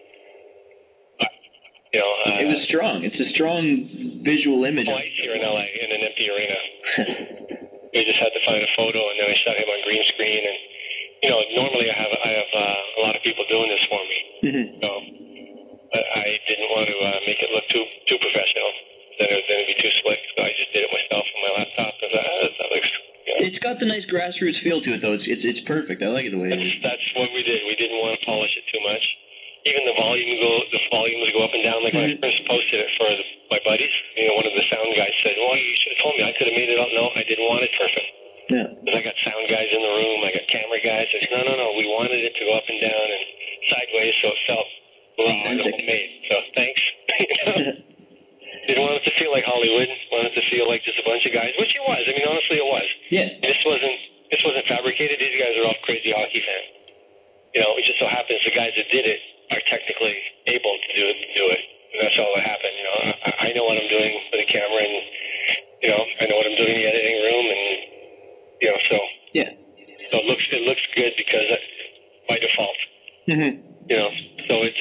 It was strong. It's a strong visual image. Twice here in LA in an empty arena. We just had to find a photo, and then I shot him on green screen. And normally I have a lot of people doing this for me. So I didn't want to make it look too professional. Then it'd be too slick. So I just did it myself on my laptop. I thought, that looks. It's got the nice grassroots feel to it, though. It's perfect. I like it the way it is. That's what we did. We didn't want to polish it too much. Even the volumes go up and down. Like when I first posted it for my buddies, one of the sound guys said, "Well, you should have told me. I could have made it up." No, I didn't want it perfect. Yeah. Because I got sound guys in the room. I got camera guys. I said, no. We wanted it to go up and down and sideways, so it felt raw and homemade. So thanks. Didn't want it to feel like Hollywood. Wanted it to feel like just a bunch of guys, which it was. I mean, honestly, it was. Yeah. This wasn't fabricated. These guys are all crazy hockey fans. It just so happens the guys that did it are technically able to do it. And that's all that happened. I know what I'm doing with the camera, and I know what I'm doing in the editing room, and so yeah. So it looks good because by default. So it's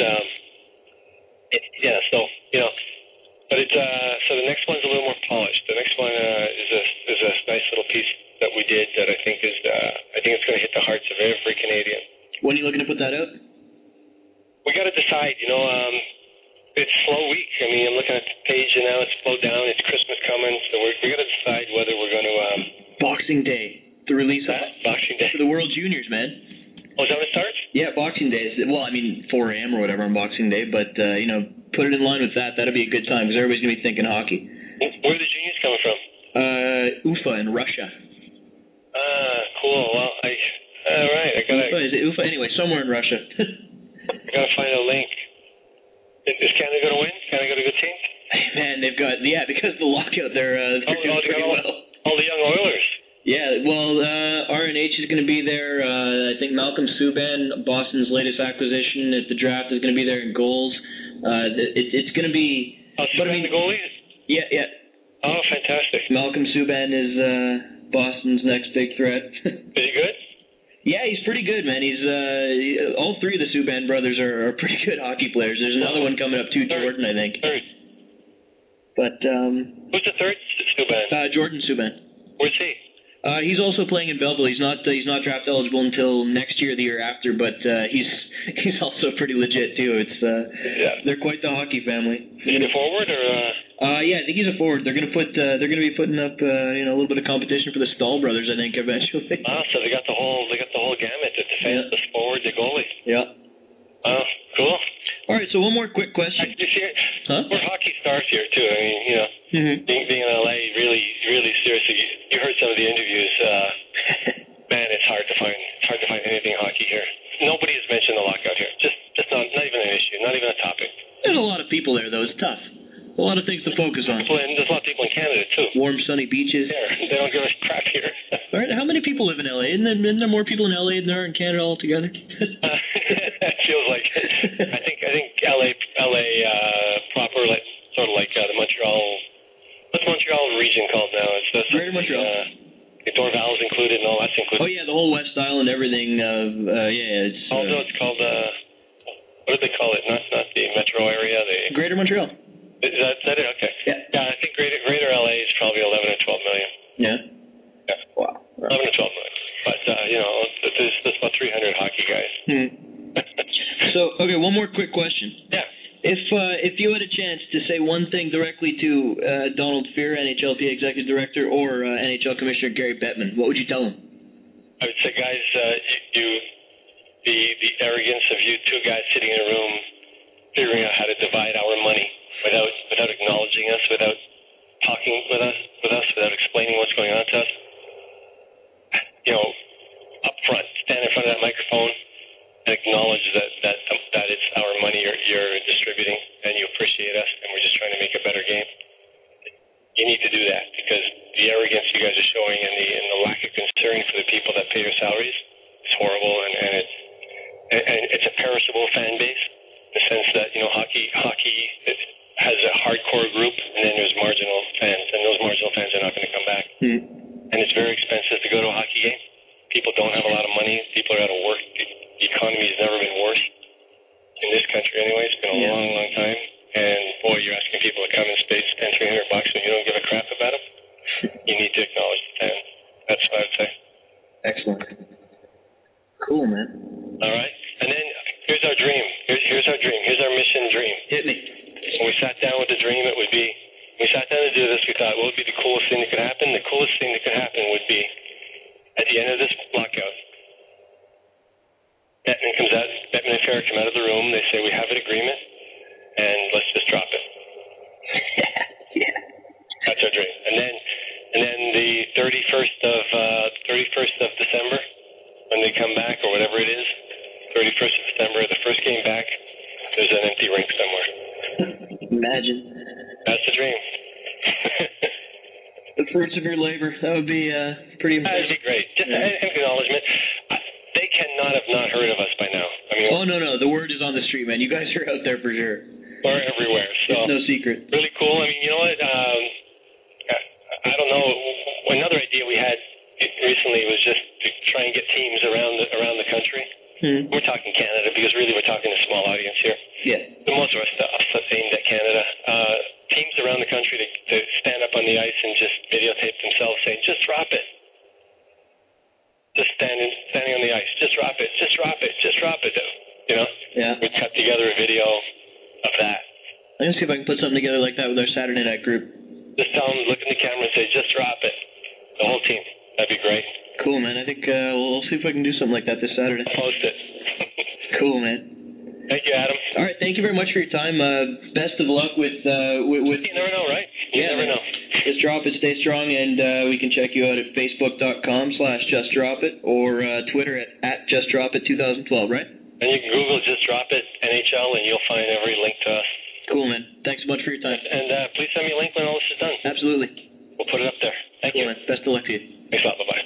but it's so the next one's a little more polished. The next one is a nice little piece that we did that I think it's going to hit the hearts of every Canadian. When are you looking to put that out? We got to decide. It's a slow week. I mean, I'm looking at the page, and now it's slowed down. It's Christmas coming, so we got to decide whether we're going to. Boxing Day, the release of Boxing Day for the World Juniors, man. Oh, is that when it starts? Yeah, Boxing Day. Well, I mean 4 a.m. or whatever on Boxing Day, but put it in line with that. That'll be a good time because everybody's gonna be thinking hockey. Where are the juniors coming from? Ufa in Russia. Cool. Well, all right. I gotta. Ufa, is it Ufa? Anyway, somewhere in Russia. I gotta find a link. Is Canada gonna win? Canada got a good team? Man, they've got because the lockout they're doing pretty well. All the young Oilers. Yeah, well, RNH is going to be there. I think Malcolm Subban, Boston's latest acquisition at the draft, is going to be there in goals. It's going to be. Oh, Subban the goalie? Yeah. Oh, fantastic. Malcolm Subban is Boston's next big threat. Is he good? Yeah, he's pretty good, man. He's all three of the Subban brothers are pretty good hockey players. There's another one coming up too, Jordan, I think. Third. But who's the third Subban? Jordan Subban. Where's he? He's also playing in Belleville. He's not draft eligible until next year, the year after. But he's also pretty legit too. They're quite the hockey family. Is he a forward or? Yeah, I think he's a forward. They're gonna be putting up a little bit of competition for the Stahl brothers, I think, eventually. So they got the whole gamut: the defense, the forward, the goalie. Yeah. Oh, cool. All right, so one more quick question. You see, we're hockey stars here too. I mean, being in LA, really, really seriously. You heard some of the interviews. Man, it's hard to find anything hockey here. Nobody has mentioned the lockout here. Just not even an issue, not even a topic. There's a lot of people there, though. It's tough. A lot of things to focus on. And there's a lot of people in Canada too. Warm, sunny beaches. Yeah, they don't give us crap here. All right, how many people live in LA? Isn't there more people in LA than there are in Canada altogether? It feels like it. I think LA proper, like sort of like the Montreal. What's Montreal region called now? It's Greater Montreal. Dorval's included and all that's included. Oh yeah, the whole West Island, everything. It's. Although it's called what do they call it? Not the metro area. The Greater Montreal. Is that it? Okay. Yeah, I think Greater LA is probably 11 or 12 million. Yeah. Wow. 11 or 12 million. But there's about 300 hockey guys. So, okay, one more quick question. Yeah. If you had a chance to say one thing directly to Donald Fehr, NHLPA Executive Director, or NHL Commissioner Gary Bettman, what would you tell him? I would say, guys, the arrogance of you two guys sitting in a room figuring out how to divide our money without acknowledging us, without talking with us, without explaining what's going on to us. Up front, stand in front of that microphone and acknowledge that it's our money you're distributing and you appreciate us and we're just trying to make a better game, you need to do that, because the arrogance you guys are showing and the lack of concern for the people that pay your salaries is horrible, and it's a perishable fan base in the sense that, hockey has a hardcore group and then there's marginal fans, and those marginal fans are not going to come back. And it's very expensive to go to a hockey game. People don't have a lot of money. People are out of work. The economy has never been worse in this country anyway. It's been a long, long time. And boy, you're asking people to come and spend $300 and you don't give a crap about them. You need to acknowledge the fan. That's what I would say. Excellent. Cool, man. All right. And then here's our dream. Here's our dream. Here's our mission dream. Hit me. When we sat down with the dream, it would be, we sat down to do this, we thought, what would be the coolest thing that could happen? The coolest thing that could happen would be, at the end of this lockout, Bettman and Farrah come out of the room, they say, we have an agreement, and let's just drop it. Yeah. That's our dream. And then the 31st of December, when they come back, or whatever it is, 31st of December, the first game back, there's an empty rink somewhere. Imagine. That's the dream. The fruits of your labor. That would be pretty amazing. That would be great. Just an acknowledgement. They cannot have not heard of us by now. I mean, oh, no. The word is on the street, man. You guys are out there for sure. We're everywhere. So it's no secret. Really cool. I mean, you know what? I don't know. Another idea we had recently was just to try and get teams around the country. We're talking Canada because really we're talking a small audience here. Yeah. But most of us are aimed at Canada. Teams around the country to stand up on the ice and just videotape themselves saying, just drop it. Just standing on the ice. Just drop it. Just drop it. Just drop it. Yeah. We'd cut together a video of that. I'm going to see if I can put something together like that with our Saturday night group. Just tell them, look in the camera and say, just drop it. The whole team. That'd be great. Cool, man. I think we'll see if I can do something like that this Saturday. Post it. Cool, man. Thank you, Adam. All right, thank you very much for your time. Best of luck with. You never know, right? You never know. Just drop it, stay strong, and we can check you out at facebook.com/justdropit or Twitter at justdropit2012, right? And you can Google Just Drop It NHL, and you'll find every link to us. Cool, man. Thanks so much for your time. And please send me a link when all this is done. Absolutely. We'll put it up there. Thank you. Man. Best of luck to you. Thanks a lot. Bye-bye.